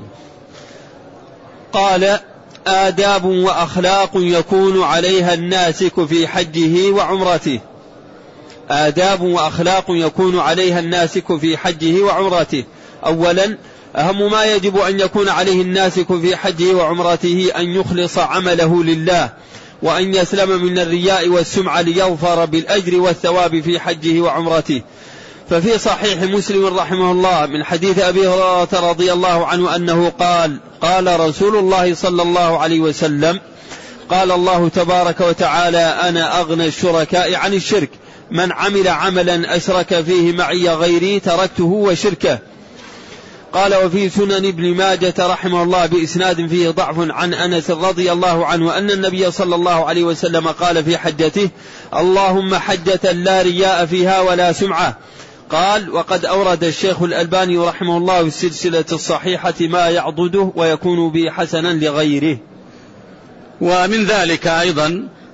قال: آداب وأخلاق يكون عليها الناسك في حجه وعمرته. آداب وأخلاق يكون عليها الناسك في حجه وعمرته. أولا، أهم ما يجب أن يكون عليه الناسك في حجه وعمرته أن يخلص عمله لله، وأن يسلم من الرياء والسمعة ليظفر بالأجر والثواب في حجه وعمرته. ففي صحيح مسلم رحمه الله من حديث أبي هريرة رضي الله عنه أنه قال: قال رسول الله صلى الله عليه وسلم: قال الله تبارك وتعالى: أنا أغنى الشركاء عن الشرك، من عمل عملا أشرك فيه معي غيري تركته وشركه. قال: وفي سنن ابن ماجة رحمه الله بإسناد فيه ضعف عن أنس رضي الله عنه أن النبي صلى الله عليه وسلم قال في حجته: اللهم حجة لا رياء فيها ولا سمعة. قال: وقد أورد الشيخ الألباني رحمه الله في السلسلة الصحيحة ما يعضده ويكون به حسنا لغيره. ومن ذلك أيضا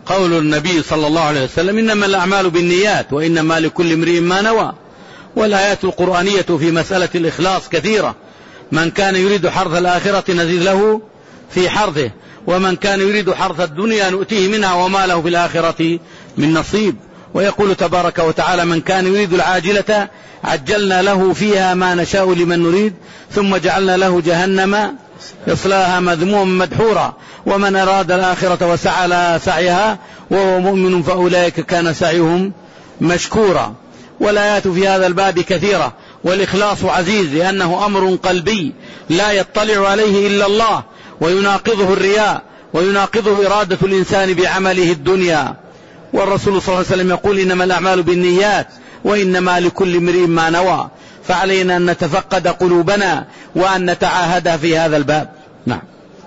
قول النبي صلى الله عليه وسلم إنما الأعمال بالنيات وإنما لكل امرئ ما نوى. والآيات القرآنية في مسألة الإخلاص كثيرة. من كان يريد حرث الآخرة نزيد له في حرثه، ومن كان يريد حرث الدنيا نؤتيه منها وما له في الآخرة من نصيب. ويقول تبارك وتعالى من كان يريد العاجلة عجلنا له فيها ما نشاء لمن نريد ثم جعلنا له جهنم يصلاها مذموما مدحورا ومن أراد الآخرة وسعى لها سعيها وهو مؤمن فأولئك كان سعيهم مشكورا. والآيات في هذا الباب كثيرة. والإخلاص عزيز لأنه أمر قلبي لا يطلع عليه إلا الله، ويناقضه الرياء، ويناقضه إرادة الإنسان بعمله الدنيا. والرسول صلى الله عليه وسلم يقول إنما الأعمال بالنيات وإنما لكل امرئ ما نوى. فعلينا أن نتفقد قلوبنا وأن نتعاهد في هذا الباب. نعم.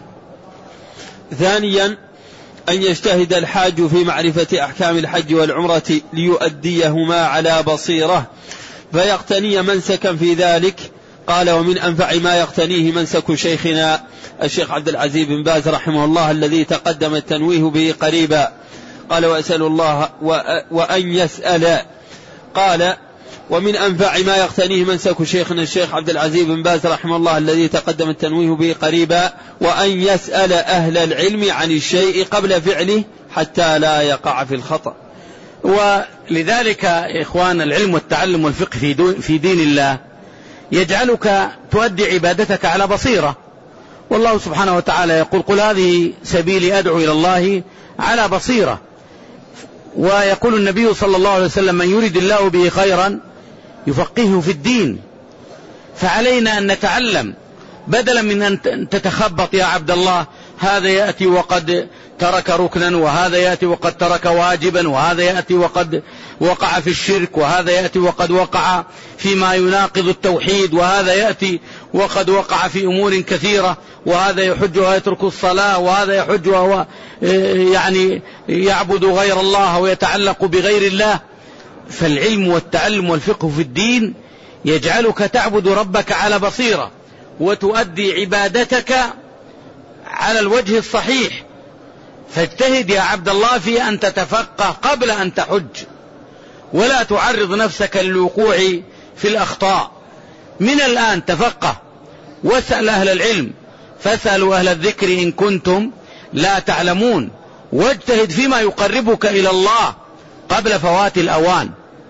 ثانيا أن يجتهد الحاج في معرفة أحكام الحج والعمرة ليؤديهما على بصيرة فيقتني منسكا في ذلك. قال ومن أنفع ما يقتنيه منسك شيخنا الشيخ عبد العزيز بن باز رحمه الله الذي تقدم التنويه به قريبا. قال وأسأل الله وأن يسأل. قال ومن أنفع ما يقتنيه منسك شيخنا الشيخ عبد العزيز بن باز رحمه الله الذي تقدم التنويه به قريبا وأن يسأل أهل العلم عن الشيء قبل فعله حتى لا يقع في الخطأ. ولذلك إخوان العلم والتعلم والفقه في دين الله يجعلك تؤدي عبادتك على بصيرة. والله سبحانه وتعالى يقول قل هذه سبيلي أدعو إلى الله على بصيرة. ويقول النبي صلى الله عليه وسلم من يريد الله به خيرا يفقهه في الدين. فعلينا أن نتعلم بدلا من أن تتخبط يا عبد الله، هذا يأتي وقد ترك ركنا، وهذا يأتي وقد ترك واجبا، وهذا يأتي وقد وقع في الشرك، وهذا يأتي وقد وقع فيما يناقض التوحيد، وهذا يأتي وقد وقع في أمور كثيرة، وهذا يحج ويترك الصلاة، وهذا يحج وهو يعني يعبد غير الله ويتعلق بغير الله. فالعلم والتعلم والفقه في الدين يجعلك تعبد ربك على بصيرة وتؤدي عبادتك على الوجه الصحيح. فاجتهد يا عبد الله في أن تتفقه قبل أن تحج، ولا تعرض نفسك للوقوع في الأخطاء. من الآن تفقه واسأل أهل العلم، فاسألوا أهل الذكر إن كنتم لا تعلمون، واجتهد فيما يقربك إلى الله قبل فوات الأوان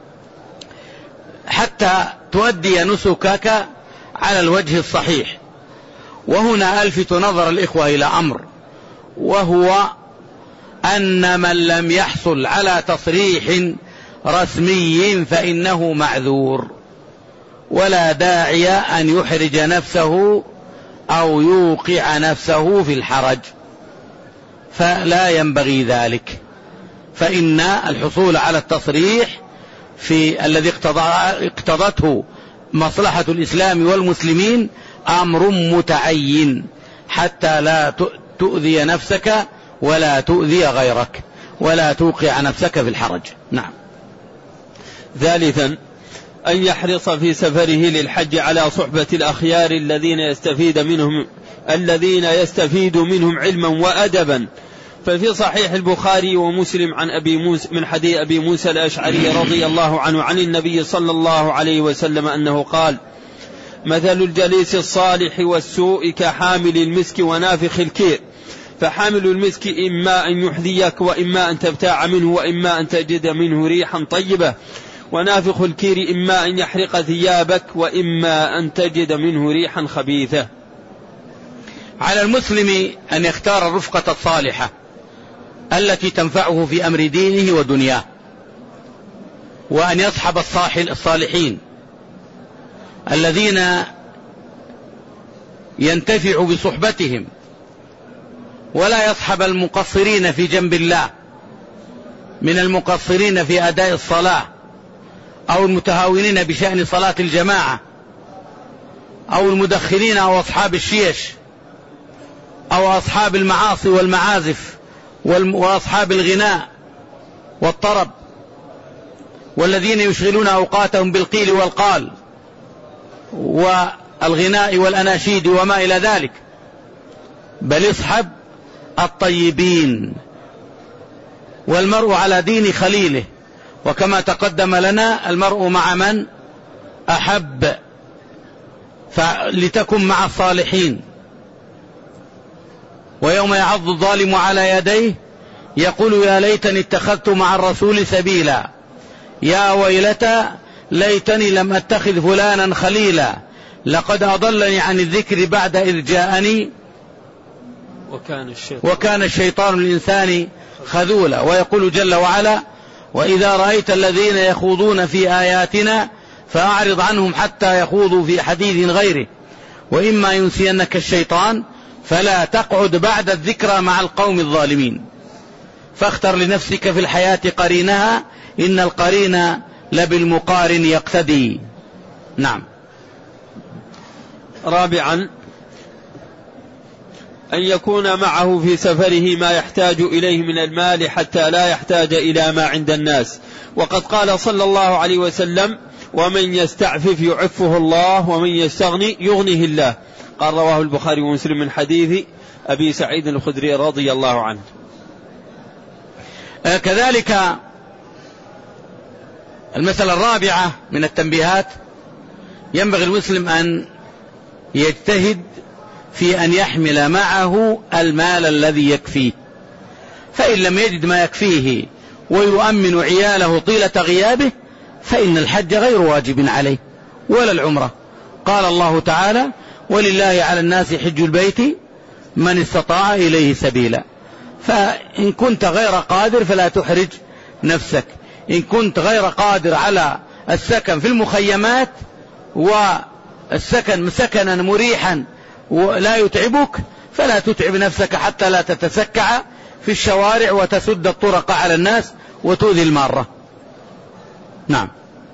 حتى تؤدي نسكك على الوجه الصحيح. وهنا ألفت نظر الإخوة إلى أمر، وهو أن من لم يحصل على تصريح رسمي فإنه معذور، ولا داعي أن يحرج نفسه أو يوقع نفسه في الحرج، فلا ينبغي ذلك. فإن الحصول على التصريح في الذي اقتضته مصلحة الإسلام والمسلمين أمر متعين حتى لا تؤذي نفسك ولا تؤذي غيرك ولا توقع نفسك في الحرج. نعم. ثالثا أن يحرص في سفره للحج على صحبة الأخيار الذين يستفيد منهم الذين يستفيد منهم علما وأدبا. ففي صحيح البخاري ومسلم عن أبي موسى من حديث أبي موسى الأشعري رضي الله عنه عن النبي صلى الله عليه وسلم أنه قال مثل الجليس الصالح والسوء كحامل المسك ونافخ الكير، فحامل المسك إما أن يحذيك وإما أن تبتاع منه وإما أن تجد منه ريحا طيبة، ونافخ الكير إما أن يحرق ثيابك وإما أن تجد منه ريحا خبيثة. على المسلم أن يختار الرفقة الصالحة التي تنفعه في أمر دينه ودنياه، وأن يصحب الصالحين الذين ينتفع بصحبتهم، ولا يصحب المقصرين في جنب الله من المقصرين في أداء الصلاة أو المتهاونين بشأن صلاة الجماعة أو المدخنين أو أصحاب الشيش أو أصحاب المعاصي والمعازف وأصحاب الغناء والطرب، والذين يشغلون أوقاتهم بالقيل والقال والغناء والأناشيد وما إلى ذلك، بل اصحب الطيبين والمرء على دين خليله، وكما تقدم لنا المرء مع من أحب، فلتكن مع الصالحين. ويوم يعض الظالم على يديه يقول يا ليتني اتخذت مع الرسول سبيلا، يا ويلتى ليتني لم أتخذ فلانا خليلا، لقد أضلني عن الذكر بعد إذ جاءني وكان الشيطان, وكان الشيطان للإنسان خذولا. ويقول جل وعلا وإذا رأيت الذين يخوضون في آياتنا فأعرض عنهم حتى يخوضوا في حديث غيره، وإما ينسينك الشيطان فلا تقعد بعد الذكرى مع القوم الظالمين، فاختر لنفسك في الحياة قرينها إن القرين لبالمقارن يقتدي. نعم. رابعا أن يكون معه في سفره ما يحتاج إليه من المال حتى لا يحتاج إلى ما عند الناس، وقد قال صلى الله عليه وسلم ومن يستعفف يعفه الله ومن يستغني يغنيه الله. قال رواه البخاري ومسلم من حديث أبي سعيد الخدري رضي الله عنه. كذلك المسألة الرابعة من التنبيهات ينبغي المسلم أن يجتهد في أن يحمل معه المال الذي يكفيه، فإن لم يجد ما يكفيه ويؤمن عياله طيلة غيابه فإن الحج غير واجب عليه ولا العمرة. قال الله تعالى ولله على الناس حج البيت من استطاع إليه سبيلا. فإن كنت غير قادر فلا تحرج نفسك، إن كنت غير قادر على السكن في المخيمات والسكن سكنا مريحا ولا يتعبك فلا تتعب نفسك حتى لا تتسكع في الشوارع وتسد الطرق على الناس وتؤذي المارة. نعم.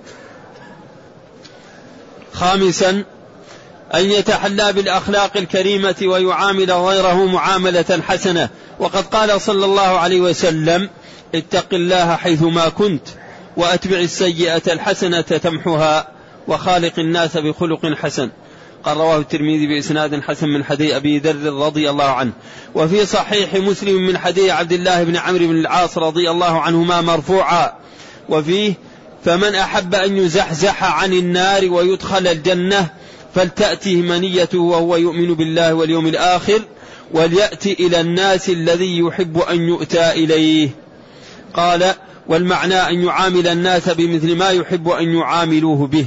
خامسا أن يتحلى بالأخلاق الكريمة ويعامل غيره معاملة حسنة، وقد قال صلى الله عليه وسلم اتق الله حيثما كنت وأتبع السيئة الحسنة تمحها وخالق الناس بخلق حسن. قال رواه الترمذي بإسناد حسن من حديث أبي ذر رضي الله عنه. وفي صحيح مسلم من حديث عبد الله بن عمرو بن العاص رضي الله عنهما مرفوعا وفيه فمن أحب أن يزحزح عن النار ويدخل الجنة فلتأته منيته وهو يؤمن بالله واليوم الآخر وليأتي إلى الناس الذي يحب أن يؤتى إليه. قال والمعنى أن يعامل الناس بمثل ما يحب أن يعاملوه به.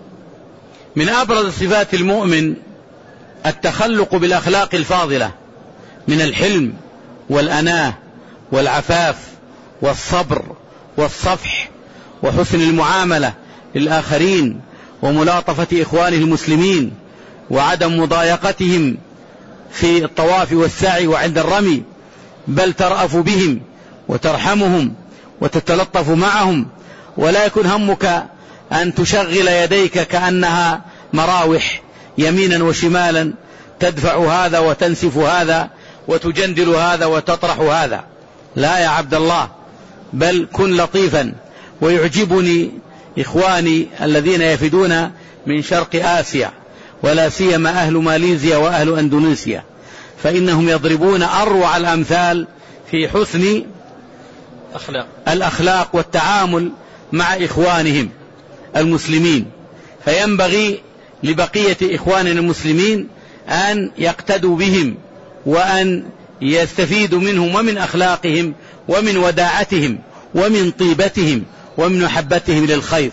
من أبرز صفات المؤمن التخلق بالأخلاق الفاضلة من الحلم والأناة والعفاف والصبر والصفح وحسن المعاملة للآخرين وملاطفة إخوانه المسلمين وعدم مضايقتهم في الطواف والسعي وعند الرمي، بل ترأف بهم وترحمهم وتتلطف معهم، ولا يكون همك أن تشغل يديك كأنها مراوح يمينا وشمالا تدفع هذا وتنسف هذا وتجندل هذا وتطرح هذا. لا يا عبد الله، بل كن لطيفا. ويعجبني إخواني الذين يفدون من شرق آسيا ولا سيما أهل ماليزيا وأهل أندونيسيا، فإنهم يضربون أروع الأمثال في حسن أخلاق. الأخلاق والتعامل مع إخوانهم المسلمين. فينبغي لبقية إخواننا المسلمين أن يقتدوا بهم وأن يستفيدوا منهم ومن أخلاقهم ومن وداعتهم ومن طيبتهم ومن محبتهم للخير.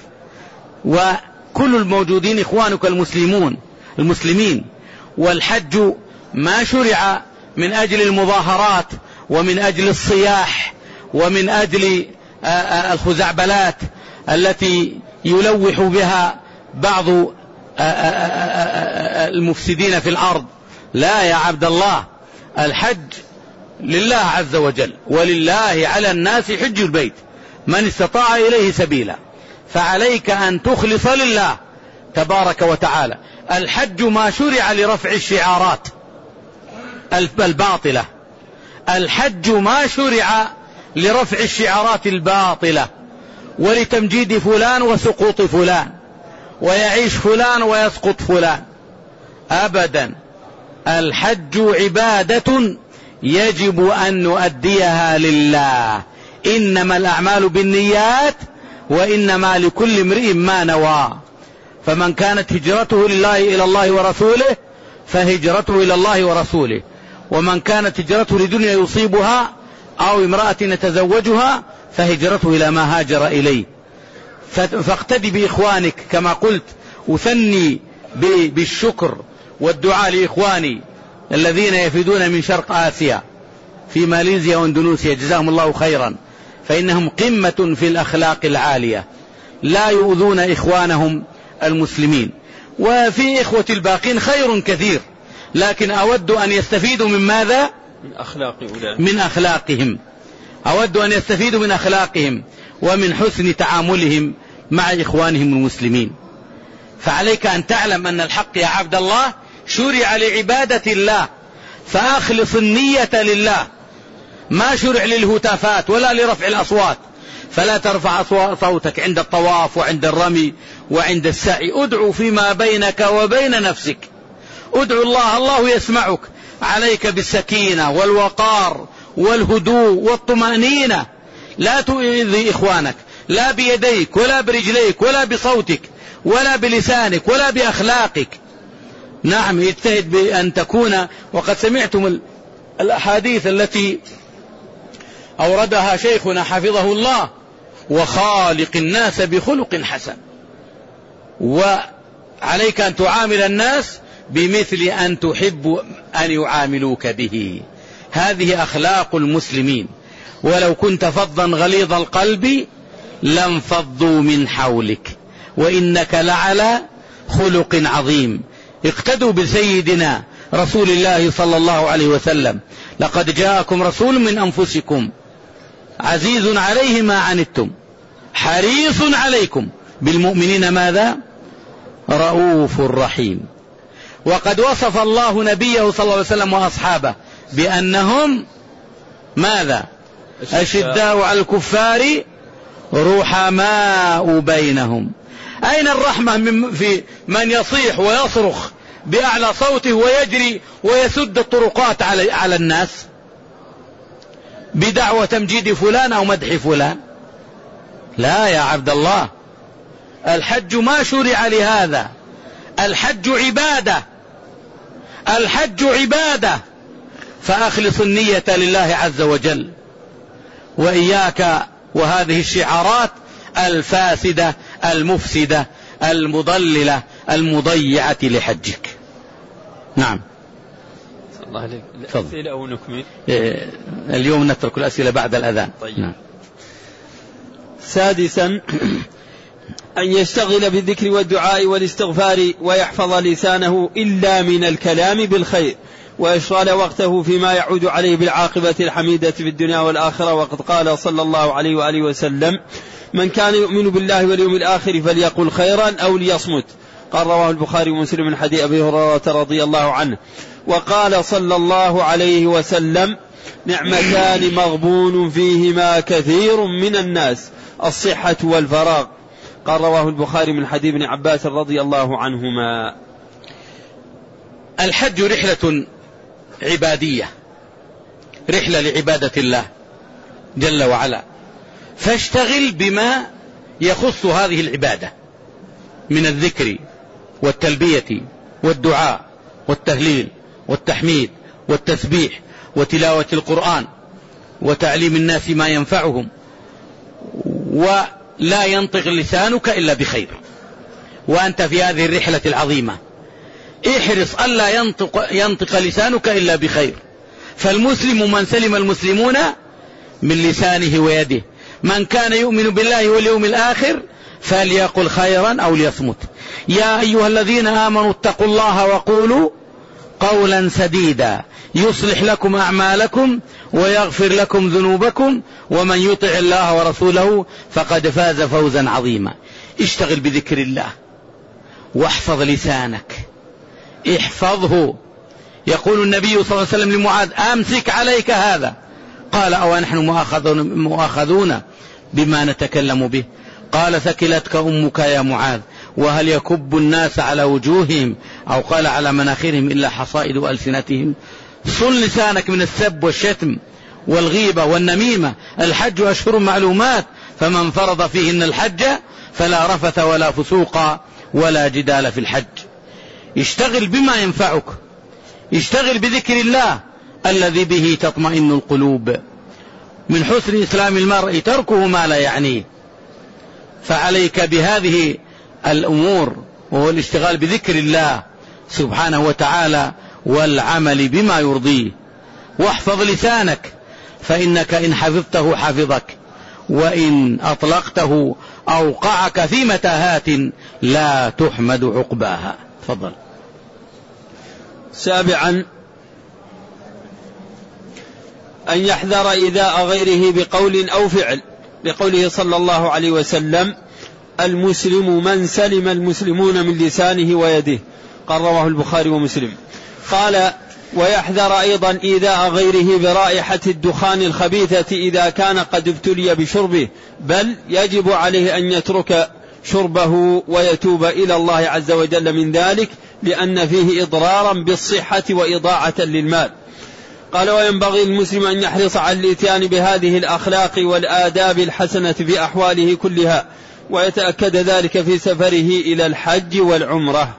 وكل الموجودين إخوانك المسلمون المسلمين والحج ما شرع من أجل المظاهرات ومن أجل الصياح ومن أجل الخزعبلات التي يلوح بها بعض المفسدين في الأرض. لا يا عبد الله، الحج لله عز وجل، ولله على الناس حج البيت من استطاع إليه سبيلا، فعليك أن تخلص لله تبارك وتعالى. الحج ما شرع لرفع الشعارات الباطلة، الحج ما شرع لرفع الشعارات الباطلة ولتمجيد فلان وسقوط فلان ويعيش فلان ويسقط فلان أبدا. الحج عبادة يجب أن نؤديها لله إنما الأعمال بالنيات وإنما لكل امرئ ما نوى. فمن كانت هجرته لله إلى الله ورسوله فهجرته إلى الله ورسوله، ومن كانت هجرته لدنيا يصيبها أو امرأة يتزوجها فهجرته إلى ما هاجر إليه. فاقتدي بإخوانك كما قلت، أثني بالشكر والدعاء لإخواني الذين يفيدون من شرق آسيا في ماليزيا واندونيسيا، جزاهم الله خيرا، فإنهم قمة في الأخلاق العالية، لا يؤذون إخوانهم المسلمين. وفي إخوة الباقين خير كثير، لكن أود أن يستفيدوا من ماذا؟ من أخلاق أولئك، من أخلاقهم. أود أن يستفيدوا من أخلاقهم ومن حسن تعاملهم مع إخوانهم المسلمين. فعليك أن تعلم أن الحق يا عبد الله شرع لعبادة الله، فأخلص النية لله، ما شرع للهتافات ولا لرفع الأصوات. فلا ترفع صوتك عند الطواف وعند الرمي وعند السعي. ادعو فيما بينك وبين نفسك، ادعو الله، الله يسمعك. عليك بالسكينة والوقار والهدوء والطمأنينة، لا تؤذي إخوانك، لا بيديك ولا برجليك ولا بصوتك ولا بلسانك ولا بأخلاقك. نعم، اجتهد بأن تكون، وقد سمعتم الأحاديث التي أوردها شيخنا حفظه الله: وخالق الناس بخلق حسن. وعليك أن تعامل الناس بمثل أن تحب أن يعاملوك به. هذه أخلاق المسلمين. ولو كنت فظا غليظ القلب لانفضوا من حولك وإنك لعلى خلق عظيم. اقتدوا بسيدنا رسول الله صلى الله عليه وسلم: لقد جاءكم رسول من أنفسكم عزيز عليه ما عنتم حريص عليكم بالمؤمنين ماذا؟ رؤوف رحيم. وقد وصف الله نبيه صلى الله عليه وسلم وأصحابه بأنهم ماذا؟ أشداء على الكفار رحماء بينهم. أين الرحمة من في من يصيح ويصرخ بأعلى صوته ويجري ويسد الطرقات على على الناس بدعوى تمجيد فلان أو مدح فلان؟ لا يا عبد الله، الحج ما شرع لهذا. الحج عبادة، الحج عبادة، فأخلص النية لله عز وجل. وإياك وهذه الشعارات الفاسدة المفسدة المضللة المضيعة لحجك. نعم. الله عليك. الأسئلة أو نكمل؟ إيه، اليوم نترك الأسئلة بعد الأذان. طيب. نعم. سادسا أن يشتغل بالذكر والدعاء والاستغفار ويحفظ لسانه إلا من الكلام بالخير، ويشغل وقته فيما يعود عليه بالعاقبة الحميدة في الدنيا والآخرة. وقد قال صلى الله عليه وآله وسلم: من كان يؤمن بالله واليوم الآخر فليقل خيرا أو ليصمت. قال رواه البخاري ومسلم من حديث أبي هريرة رضي الله عنه. وقال صلى الله عليه وسلم: نعمتان مغبون فيهما كثير من الناس، الصحة والفراغ. قال رواه البخاري من حديث ابن عباس رضي الله عنهما. الحج رحلة عبادية، رحلة لعبادة الله جل وعلا، فاشتغل بما يخص هذه العبادة من الذكر والتلبية والدعاء والتهليل والتحميد والتسبيح وتلاوة القرآن وتعليم الناس ما ينفعهم. ولا ينطق لسانك إلا بخير، وأنت في هذه الرحلة العظيمة احرص ألا ينطق, ينطق لسانك إلا بخير. فالمسلم من سلم المسلمون من لسانه ويده. من كان يؤمن بالله واليوم الآخر فليقل خيرا أو ليصمت. يا أيها الذين آمنوا اتقوا الله وقولوا قولا سديدا يصلح لكم أعمالكم ويغفر لكم ذنوبكم ومن يطع الله ورسوله فقد فاز فوزا عظيما. اشتغل بذكر الله واحفظ لسانك، احفظه. يقول النبي صلى الله عليه وسلم لمعاذ: أمسك عليك هذا. قال: أو نحن مؤاخذون, مؤاخذون بما نتكلم به؟ قال: ثكلتك أمك يا معاذ، وهل يكب الناس على وجوههم أو قال على مناخرهم إلا حصائد ألسنتهم؟ صل لسانك من السب والشتم والغيبة والنميمة. الحج أشهر معلومات، فمن فرض فيهن الحج فلا رفث ولا فسوق ولا جدال في الحج. اشتغل بما ينفعك، اشتغل بذكر الله الذي به تطمئن القلوب. من حسن إسلام المرء تركه ما لا يعنيه. فعليك بهذه الأمور، وهو الاشتغال بذكر الله سبحانه وتعالى والعمل بما يرضيه. واحفظ لسانك، فإنك إن حفظته حفظك، وإن أطلقته أوقعك في متاهات لا تحمد عقباها. تفضل. سابعا أن يحذر إيذاء غيره بقول أو فعل، لقوله صلى الله عليه وسلم: المسلم من سلم المسلمون من لسانه ويده. قال رواه البخاري ومسلم. قال: ويحذر أيضا إيذاء غيره برائحة الدخان الخبيثة إذا كان قد ابتلي بشربه، بل يجب عليه أن يترك شربه ويتوب إلى الله عز وجل من ذلك، لأن فيه إضرارا بالصحة وإضاعة للمال. قال: وينبغي المسلم أن يحرص على الإتيان بهذه الأخلاق والآداب الحسنة في أحواله كلها، ويتأكد ذلك في سفره إلى الحج والعمرة.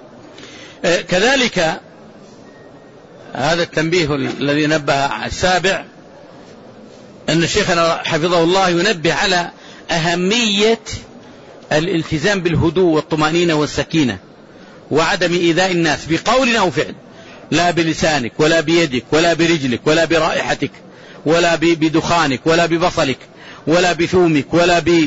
كذلك هذا التنبيه الذي نبه السابع، أن الشيخ حفظه الله ينبه على أهمية الالتزام بالهدوء والطمأنينة والسكينة، وعدم إيذاء الناس بقول أو فعل، لا بلسانك ولا بيدك ولا برجلك ولا برائحتك ولا بدخانك ولا ببصلك ولا بثومك ولا ب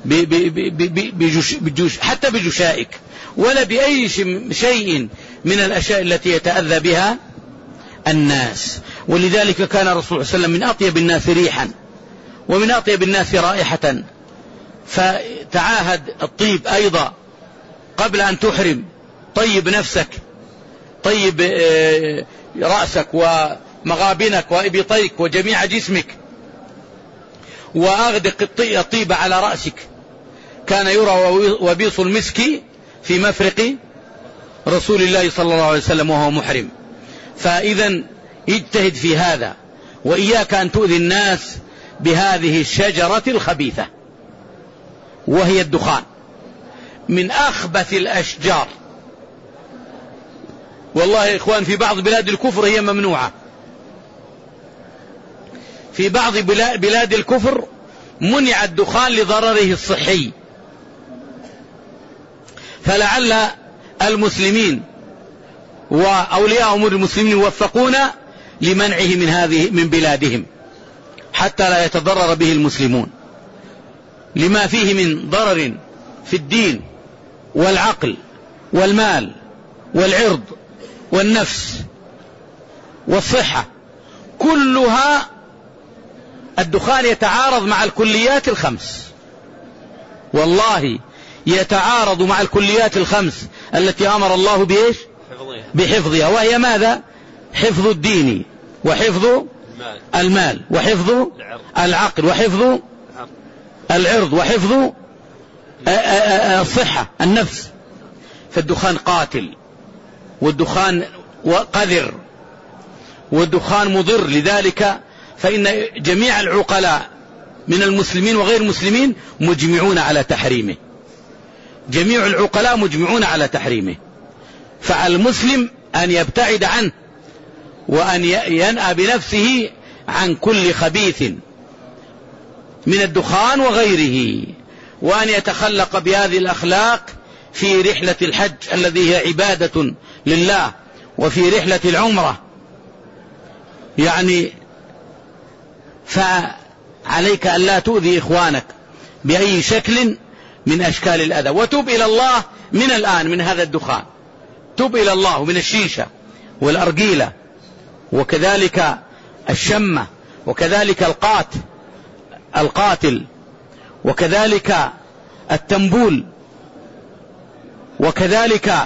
بجوش حتى بجشائك، ولا بأي شيء من الأشياء التي يتأذى بها الناس. ولذلك كان الرسول صلى الله عليه وسلم من أطيب الناس ريحا ومن أطيب الناس رائحة، فتعاهد الطيب أيضا قبل أن تحرم. طيب نفسك، طيب رأسك ومغابنك وإبطيك وجميع جسمك، وأغدق الطيب على رأسك. كان يرى وبيص المسك في مفرق رسول الله صلى الله عليه وسلم وهو محرم. فإذا اجتهد في هذا، وإياك أن تؤذي الناس بهذه الشجرة الخبيثة، وهي الدخان، من أخبث الأشجار. والله يا إخوان في بعض بلاد الكفر هي ممنوعة، في بعض بلاد الكفر منع الدخان لضرره الصحي. فلعل المسلمين وأولياء أمور المسلمين يوفقون لمنعه من هذه من بلادهم حتى لا يتضرر به المسلمون، لما فيه من ضرر في الدين والعقل والمال والعرض والنفس والصحة كلها. الدخان يتعارض مع الكليات الخمس، والله يتعارض مع الكليات الخمس التي أمر الله بإيش؟ بحفظها، وهي ماذا؟ حفظ الدين، وحفظ المال، وحفظ العقل، وحفظ العرض، وحفظ الصحة النفس. فالدخان قاتل، والدخان قذر، والدخان مضر. لذلك فإن جميع العقلاء من المسلمين وغير المسلمين مجمعون على تحريمه، جميع العقلاء مجمعون على تحريمه. فعلى المسلم أن يبتعد عنه، وأن ينأى بنفسه عن كل خبيث من الدخان وغيره، وأن يتخلق بهذه الأخلاق في رحلة الحج الذي هي عبادة لله، وفي رحلة العمرة. يعني فعليك أن لا تؤذي إخوانك بأي شكل من أشكال الأذى، وتوب إلى الله من الآن من هذا الدخان، توب إلى الله من الشيشة والأرجيلة، وكذلك الشمة، وكذلك القات القاتل، وكذلك التنبول، وكذلك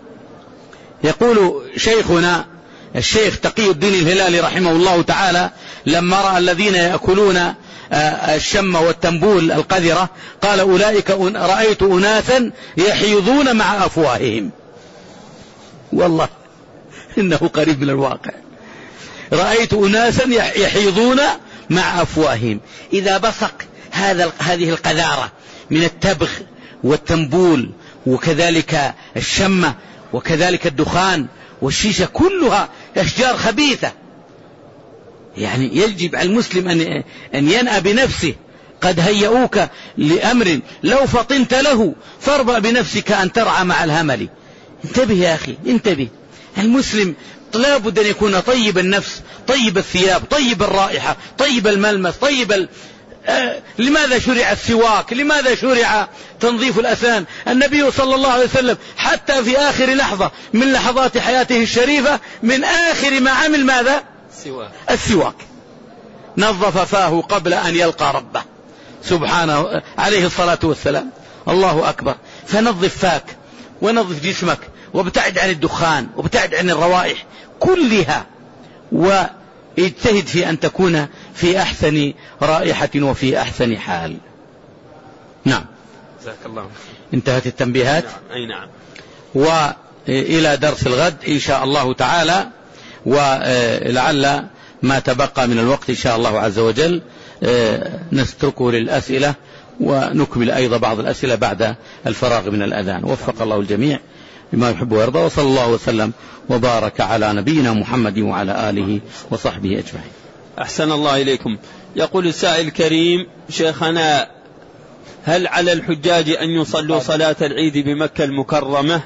يقول شيخنا الشيخ تقي الدين الهلالي رحمه الله تعالى لما رأى الذين يأكلون الشم والتنبول القذرة قال: أولئك رأيت أناسا يحيضون مع أفواههم. والله إنه قريب من الواقع. رأيت أناسا يحيضون مع أفواههم. إذا بصق هذا هذه القذارة من التبغ والتنبول وكذلك الشمة وكذلك الدخان والشيشة كلها أشجار خبيثة، يعني يجب على المسلم أن أن ينأى بنفسه. قد هيئوك لأمر لو فطنت له فاربأ بنفسك أن ترعى مع الهمل. انتبه يا أخي، انتبه. المسلم لابد أن يكون طيب النفس، طيب الثياب، طيب الرائحة، طيب الملمس، طيب ال... آه... لماذا شرع السواك؟ لماذا شرع تنظيف الأسنان؟ النبي صلى الله عليه وسلم حتى في آخر لحظة من لحظات حياته الشريفة من آخر ما عمل ماذا؟ السواك. السواك. نظف فاه قبل أن يلقى ربه سبحانه عليه الصلاة والسلام. الله أكبر. فنظف فاك ونظف جسمك وابتعد عن الدخان وابتعد عن الروائح كلها، واجتهد في أن تكون في أحسن رائحة وفي أحسن حال. نعم. جزاك الله. انتهت التنبيهات. نعم. أي نعم. وإلى درس الغد إن شاء الله تعالى، ولعل ما تبقى من الوقت إن شاء الله عز وجل نتركه للأسئلة، ونكمل أيضا بعض الأسئلة بعد الفراغ من الأذان. وفق الله الجميع بما يحب ويرضى، وصلى الله وسلم وبارك على نبينا محمد وعلى آله وصحبه أجمعين. أحسن الله إليكم. يقول السائل الكريم: شيخنا، هل على الحجاج أن يصلوا صلاة العيد بمكة المكرمة؟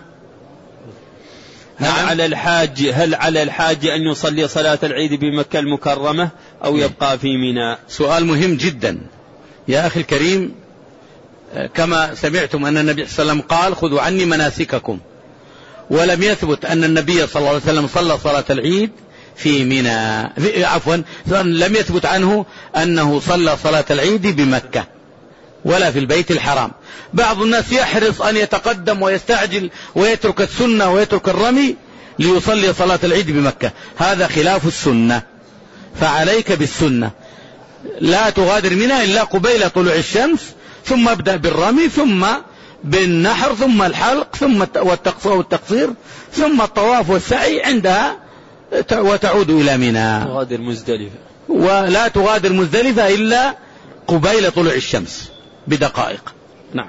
هل نعم. على الحاج هل على الحاج أن يصلي صلاة العيد بمكة المكرمة أو يبقى في منى؟ سؤال مهم جدا يا أخي الكريم. كما سمعتم أن النبي صلى الله عليه وسلم قال: خذوا عني مناسككم، ولم يثبت أن النبي صلى الله عليه وسلم صلى صلاة العيد في منى، عفوا لم يثبت عنه أنه صلى صلاة العيد بمكة ولا في البيت الحرام. بعض الناس يحرص أن يتقدم ويستعجل ويترك السنة ويترك الرمي ليصلي صلاة العيد بمكة، هذا خلاف السنة. فعليك بالسنة، لا تغادر منها إلا قبيل طلوع الشمس، ثم ابدأ بالرمي، ثم بالنحر، ثم الحلق، ثم والتقصير، ثم الطواف والسعي عندها، وتعود إلى منى. تغادر مزدلفة، ولا تغادر مزدلفة إلا قبيل طلوع الشمس بدقائق. نعم.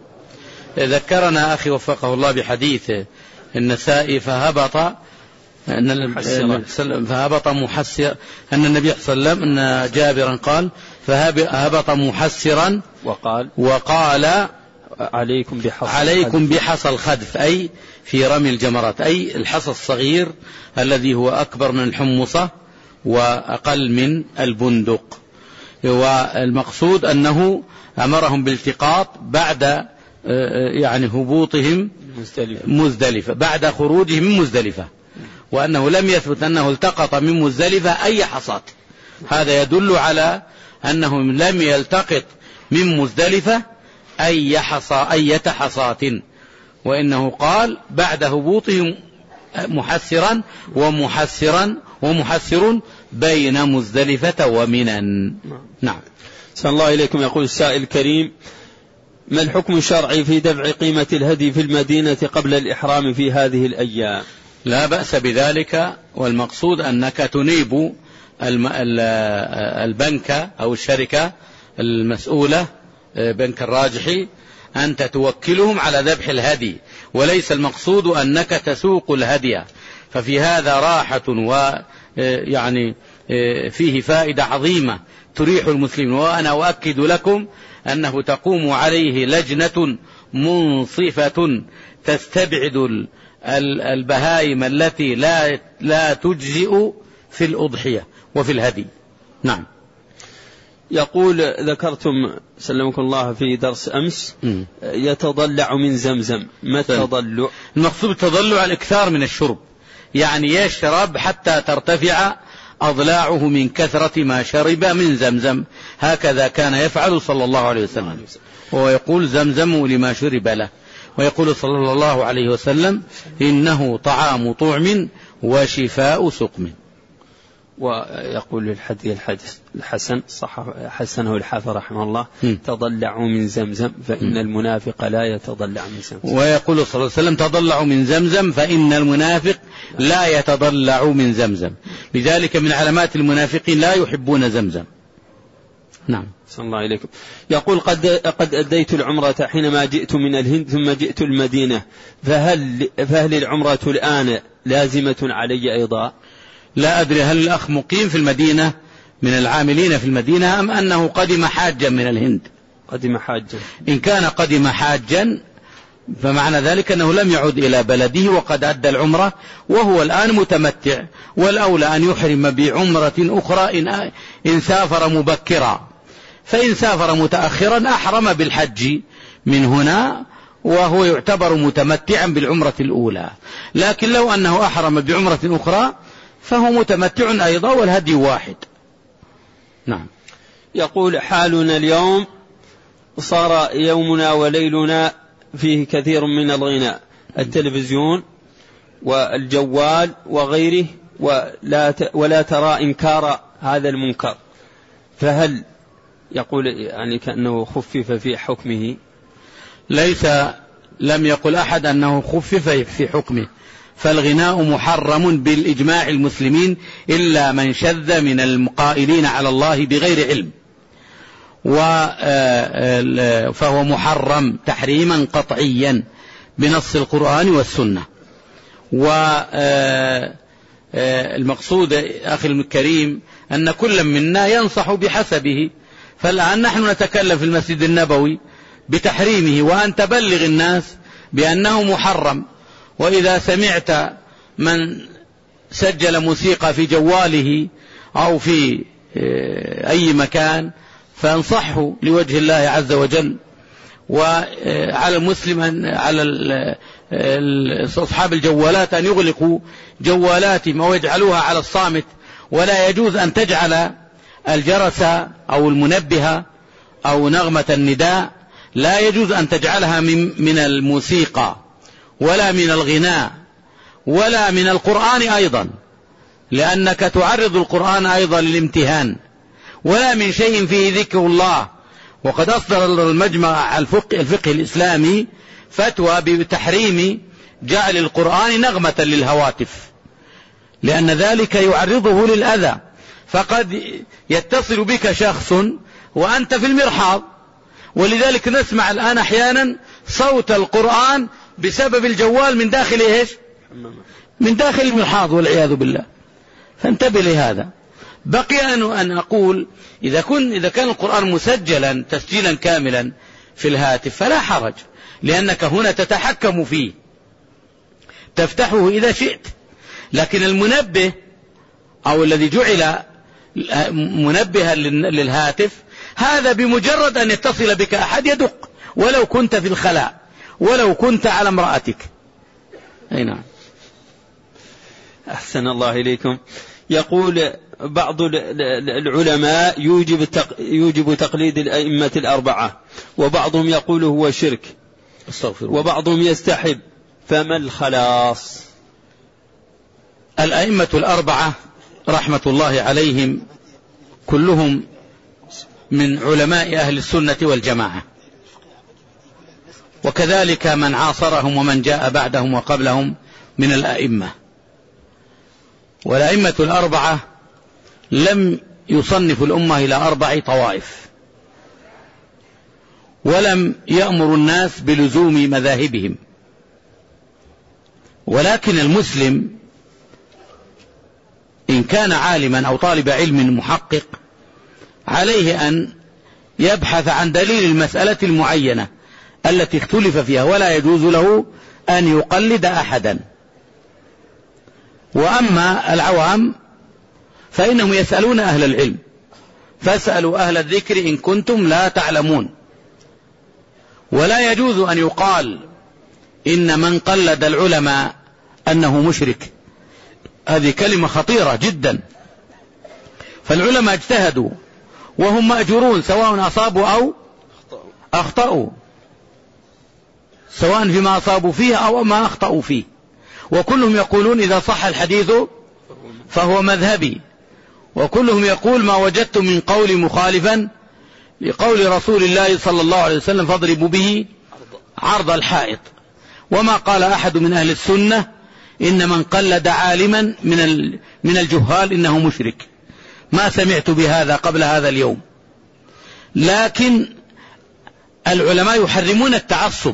ذكرنا أخي وفقه الله بحديث النسائي فهبط أن فهبط محسر أن النبي صلى الله عليه وسلم أن جابرا قال فهبط محسرا وقال وقال عليكم بحصى عليكم بحصى الخدف، أي في رمي الجمرات، أي الحصى الصغير الذي هو أكبر من الحمصة وأقل من البندق. والمقصود أنه أمرهم بالتقاط بعد يعني هبوطهم مزدلفة. مزدلفة بعد خروجهم من مزدلفة، وأنه لم يثبت أنه التقط من مزدلفة أي حصات. هذا يدل على أنه لم يلتقط من مزدلفة أي حصى أي حصات، وإنه قال بعد هبوطهم محسرا ومحسرا ومحسر بين مزدلفة ومنى. نعم. صلى الله إليكم. يقول السائل الكريم: ما الحكم الشرعي في دفع قيمة الهدي في المدينة قبل الإحرام في هذه الأيام؟ لا بأس بذلك، والمقصود أنك تنيب البنك أو الشركة المسؤولة، بنك الراجحي، أنت توكلهم على ذبح الهدي، وليس المقصود أنك تسوق الهدي. ففي هذا راحة ويعني فيه فائدة عظيمة تريح المسلمين. وأنا أؤكد لكم أنه تقوم عليه لجنة منصفة تستبعد البهائم التي لا لا تجزئ في الأضحية وفي الهدي. نعم. يقول: ذكرتم سلمكم الله في درس أمس م. يتضلع من زمزم، ما التضلع؟ المقصود التضلع الإكثار من الشرب، يعني يشرب حتى ترتفع أضلاعه من كثرة ما شرب من زمزم. هكذا كان يفعل صلى الله عليه وسلم، ويقول: زمزم لما شرب له. ويقول صلى الله عليه وسلم: إنه طعام طعم وشفاء سقم. ويقول الحديث الحديث الحسن صح حسنه الحافظ رحمه الله: تضلعوا من زمزم فإن المنافق لا يتضلع من زمزم. ويقول صلى الله عليه وسلم: تضلعوا من زمزم فإن المنافق لا يتضلع من زمزم. لذلك من علامات المنافقين لا يحبون زمزم. نعم. صلى الله عليكم. يقول قد قد أديت العمرة حينما جئت من الهند ثم جئت المدينة، فهل فهل العمرة الآن لازمة علي أيضا؟ لا أدري هل الأخ مقيم في المدينة من العاملين في المدينة أم أنه قدم حاجا من الهند؟ قدم حاجا. إن كان قدم حاجا فمعنى ذلك أنه لم يعد إلى بلده وقد أدى العمرة وهو الآن متمتع، والأولى أن يحرم بعمرة أخرى إن, إن سافر مبكرا، فإن سافر متأخرا أحرم بالحج من هنا وهو يعتبر متمتعا بالعمرة الأولى. لكن لو أنه أحرم بعمرة أخرى فهو متمتع أيضا والهدي واحد. نعم. يقول حالنا اليوم صار يومنا وليلنا فيه كثير من الغناء، التلفزيون والجوال وغيره، ولا ولا ترى إنكار هذا المنكر، فهل يقول يعني كأنه خفف في حكمه؟ ليس، لم يقل أحد أنه خفف في حكمه، فالغناء محرم بالإجماع المسلمين إلا من شذ من القائلين على الله بغير علم، فهو محرم تحريما قطعيا بنص القرآن والسنة. والمقصود أخي الكريم أن كل منا ينصح بحسبه، فالآن نحن نتكلم في المسجد النبوي بتحريمه وأن تبلغ الناس بأنه محرم، وإذا سمعت من سجل موسيقى في جواله أو في أي مكان فانصحه لوجه الله عز وجل. وعلى المسلم أن على أصحاب الجوالات أن يغلقوا جوالاتهم أو يجعلوها على الصامت، ولا يجوز أن تجعل الجرس أو المنبه أو نغمة النداء لا يجوز أن تجعلها من, من الموسيقى ولا من الغناء ولا من القرآن أيضا، لأنك تعرض القرآن أيضا للامتهان، ولا من شيء فيه ذكر الله. وقد أصدر المجمع الفقه, الفقه الإسلامي فتوى بتحريم جعل القرآن نغمة للهواتف، لأن ذلك يعرضه للأذى. فقد يتصل بك شخص وأنت في المرحاض، ولذلك نسمع الآن أحيانا صوت القرآن بسبب الجوال من داخل إيش؟ من داخل المرحاض والعياذ بالله. فانتبه لهذا. بقي أن أقول إذا, كن إذا كان القرآن مسجلا تسجيلا كاملا في الهاتف فلا حرج، لأنك هنا تتحكم فيه تفتحه إذا شئت. لكن المنبه أو الذي جعل منبها للهاتف هذا بمجرد أن يتصل بك أحد يدق، ولو كنت في الخلاء ولو كنت على امرأتك. أي نعم. أحسن الله إليكم. يقول بعض العلماء يوجب يوجب تقليد الأئمة الأربعة، وبعضهم يقول هو شرك، وبعضهم يستحب، فما الخلاص؟ الأئمة الأربعة رحمة الله عليهم كلهم من علماء أهل السنة والجماعة، وكذلك من عاصرهم ومن جاء بعدهم وقبلهم من الأئمة. والأئمة الأربعة لم يصنف الأمة إلى أربع طوائف، ولم يأمر الناس بلزوم مذاهبهم، ولكن المسلم إن كان عالما أو طالب علم محقق عليه أن يبحث عن دليل المسألة المعينة التي اختلف فيها، ولا يجوز له أن يقلد أحدا. وأما العوام فإنهم يسألون أهل العلم، فاسألوا أهل الذكر إن كنتم لا تعلمون. ولا يجوز أن يقال إن من قلد العلماء أنه مشرك، هذه كلمة خطيرة جدا. فالعلماء اجتهدوا وهم مأجورون سواء أصابوا أو أخطأوا، سواء فيما أصابوا فيه أو ما أخطأوا فيه، وكلهم يقولون إذا صح الحديث فهو مذهبي، وكلهم يقول ما وجدت من قول مخالفا لقول رسول الله صلى الله عليه وسلم فاضربوا به عرض الحائط. وما قال أحد من أهل السنة إن من قلد عالما من من الجهال إنه مشرك. ما سمعت بهذا قبل هذا اليوم. لكن العلماء يحرمون التعصب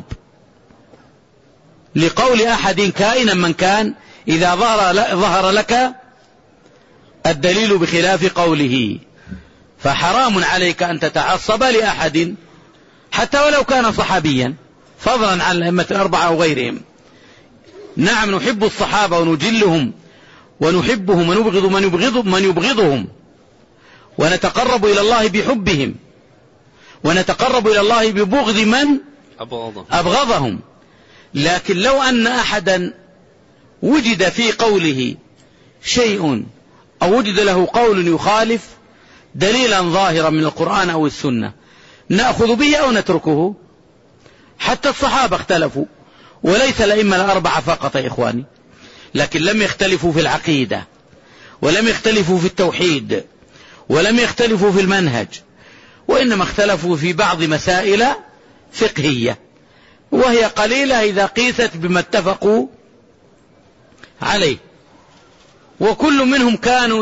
لقول أحد كائنا من كان إذا ظهر لك الدليل بخلاف قوله، فحرام عليك أن تتعصب لأحد حتى ولو كان صحابيا، فضلا عن الأئمة الأربعة وغيرهم. نعم نحب الصحابة ونجلهم ونحبهم ونبغض من يبغض من يبغضهم، ونتقرب إلى الله بحبهم، ونتقرب إلى الله ببغض من أبغضهم. لكن لو أن أحدا وجد في قوله شيء أو وجد له قول يخالف دليلا ظاهرا من القرآن أو السنة نأخذ به أو نتركه. حتى الصحابة اختلفوا، وليس الأئمة الأربعة فقط يا إخواني، لكن لم يختلفوا في العقيدة، ولم يختلفوا في التوحيد، ولم يختلفوا في المنهج، وإنما اختلفوا في بعض مسائل فقهية، وهي قليلة إذا قيست بما اتفقوا عليه. وكل منهم كانوا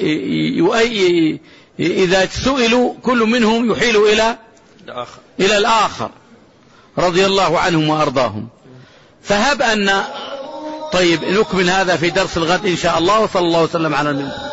إذا سئلوا كل منهم يحيل إلى إلى الآخر رضي الله عنهم وأرضاهم. فهب أن طيب نكمل هذا في درس الغد إن شاء الله، وصلى الله وسلم على النبي.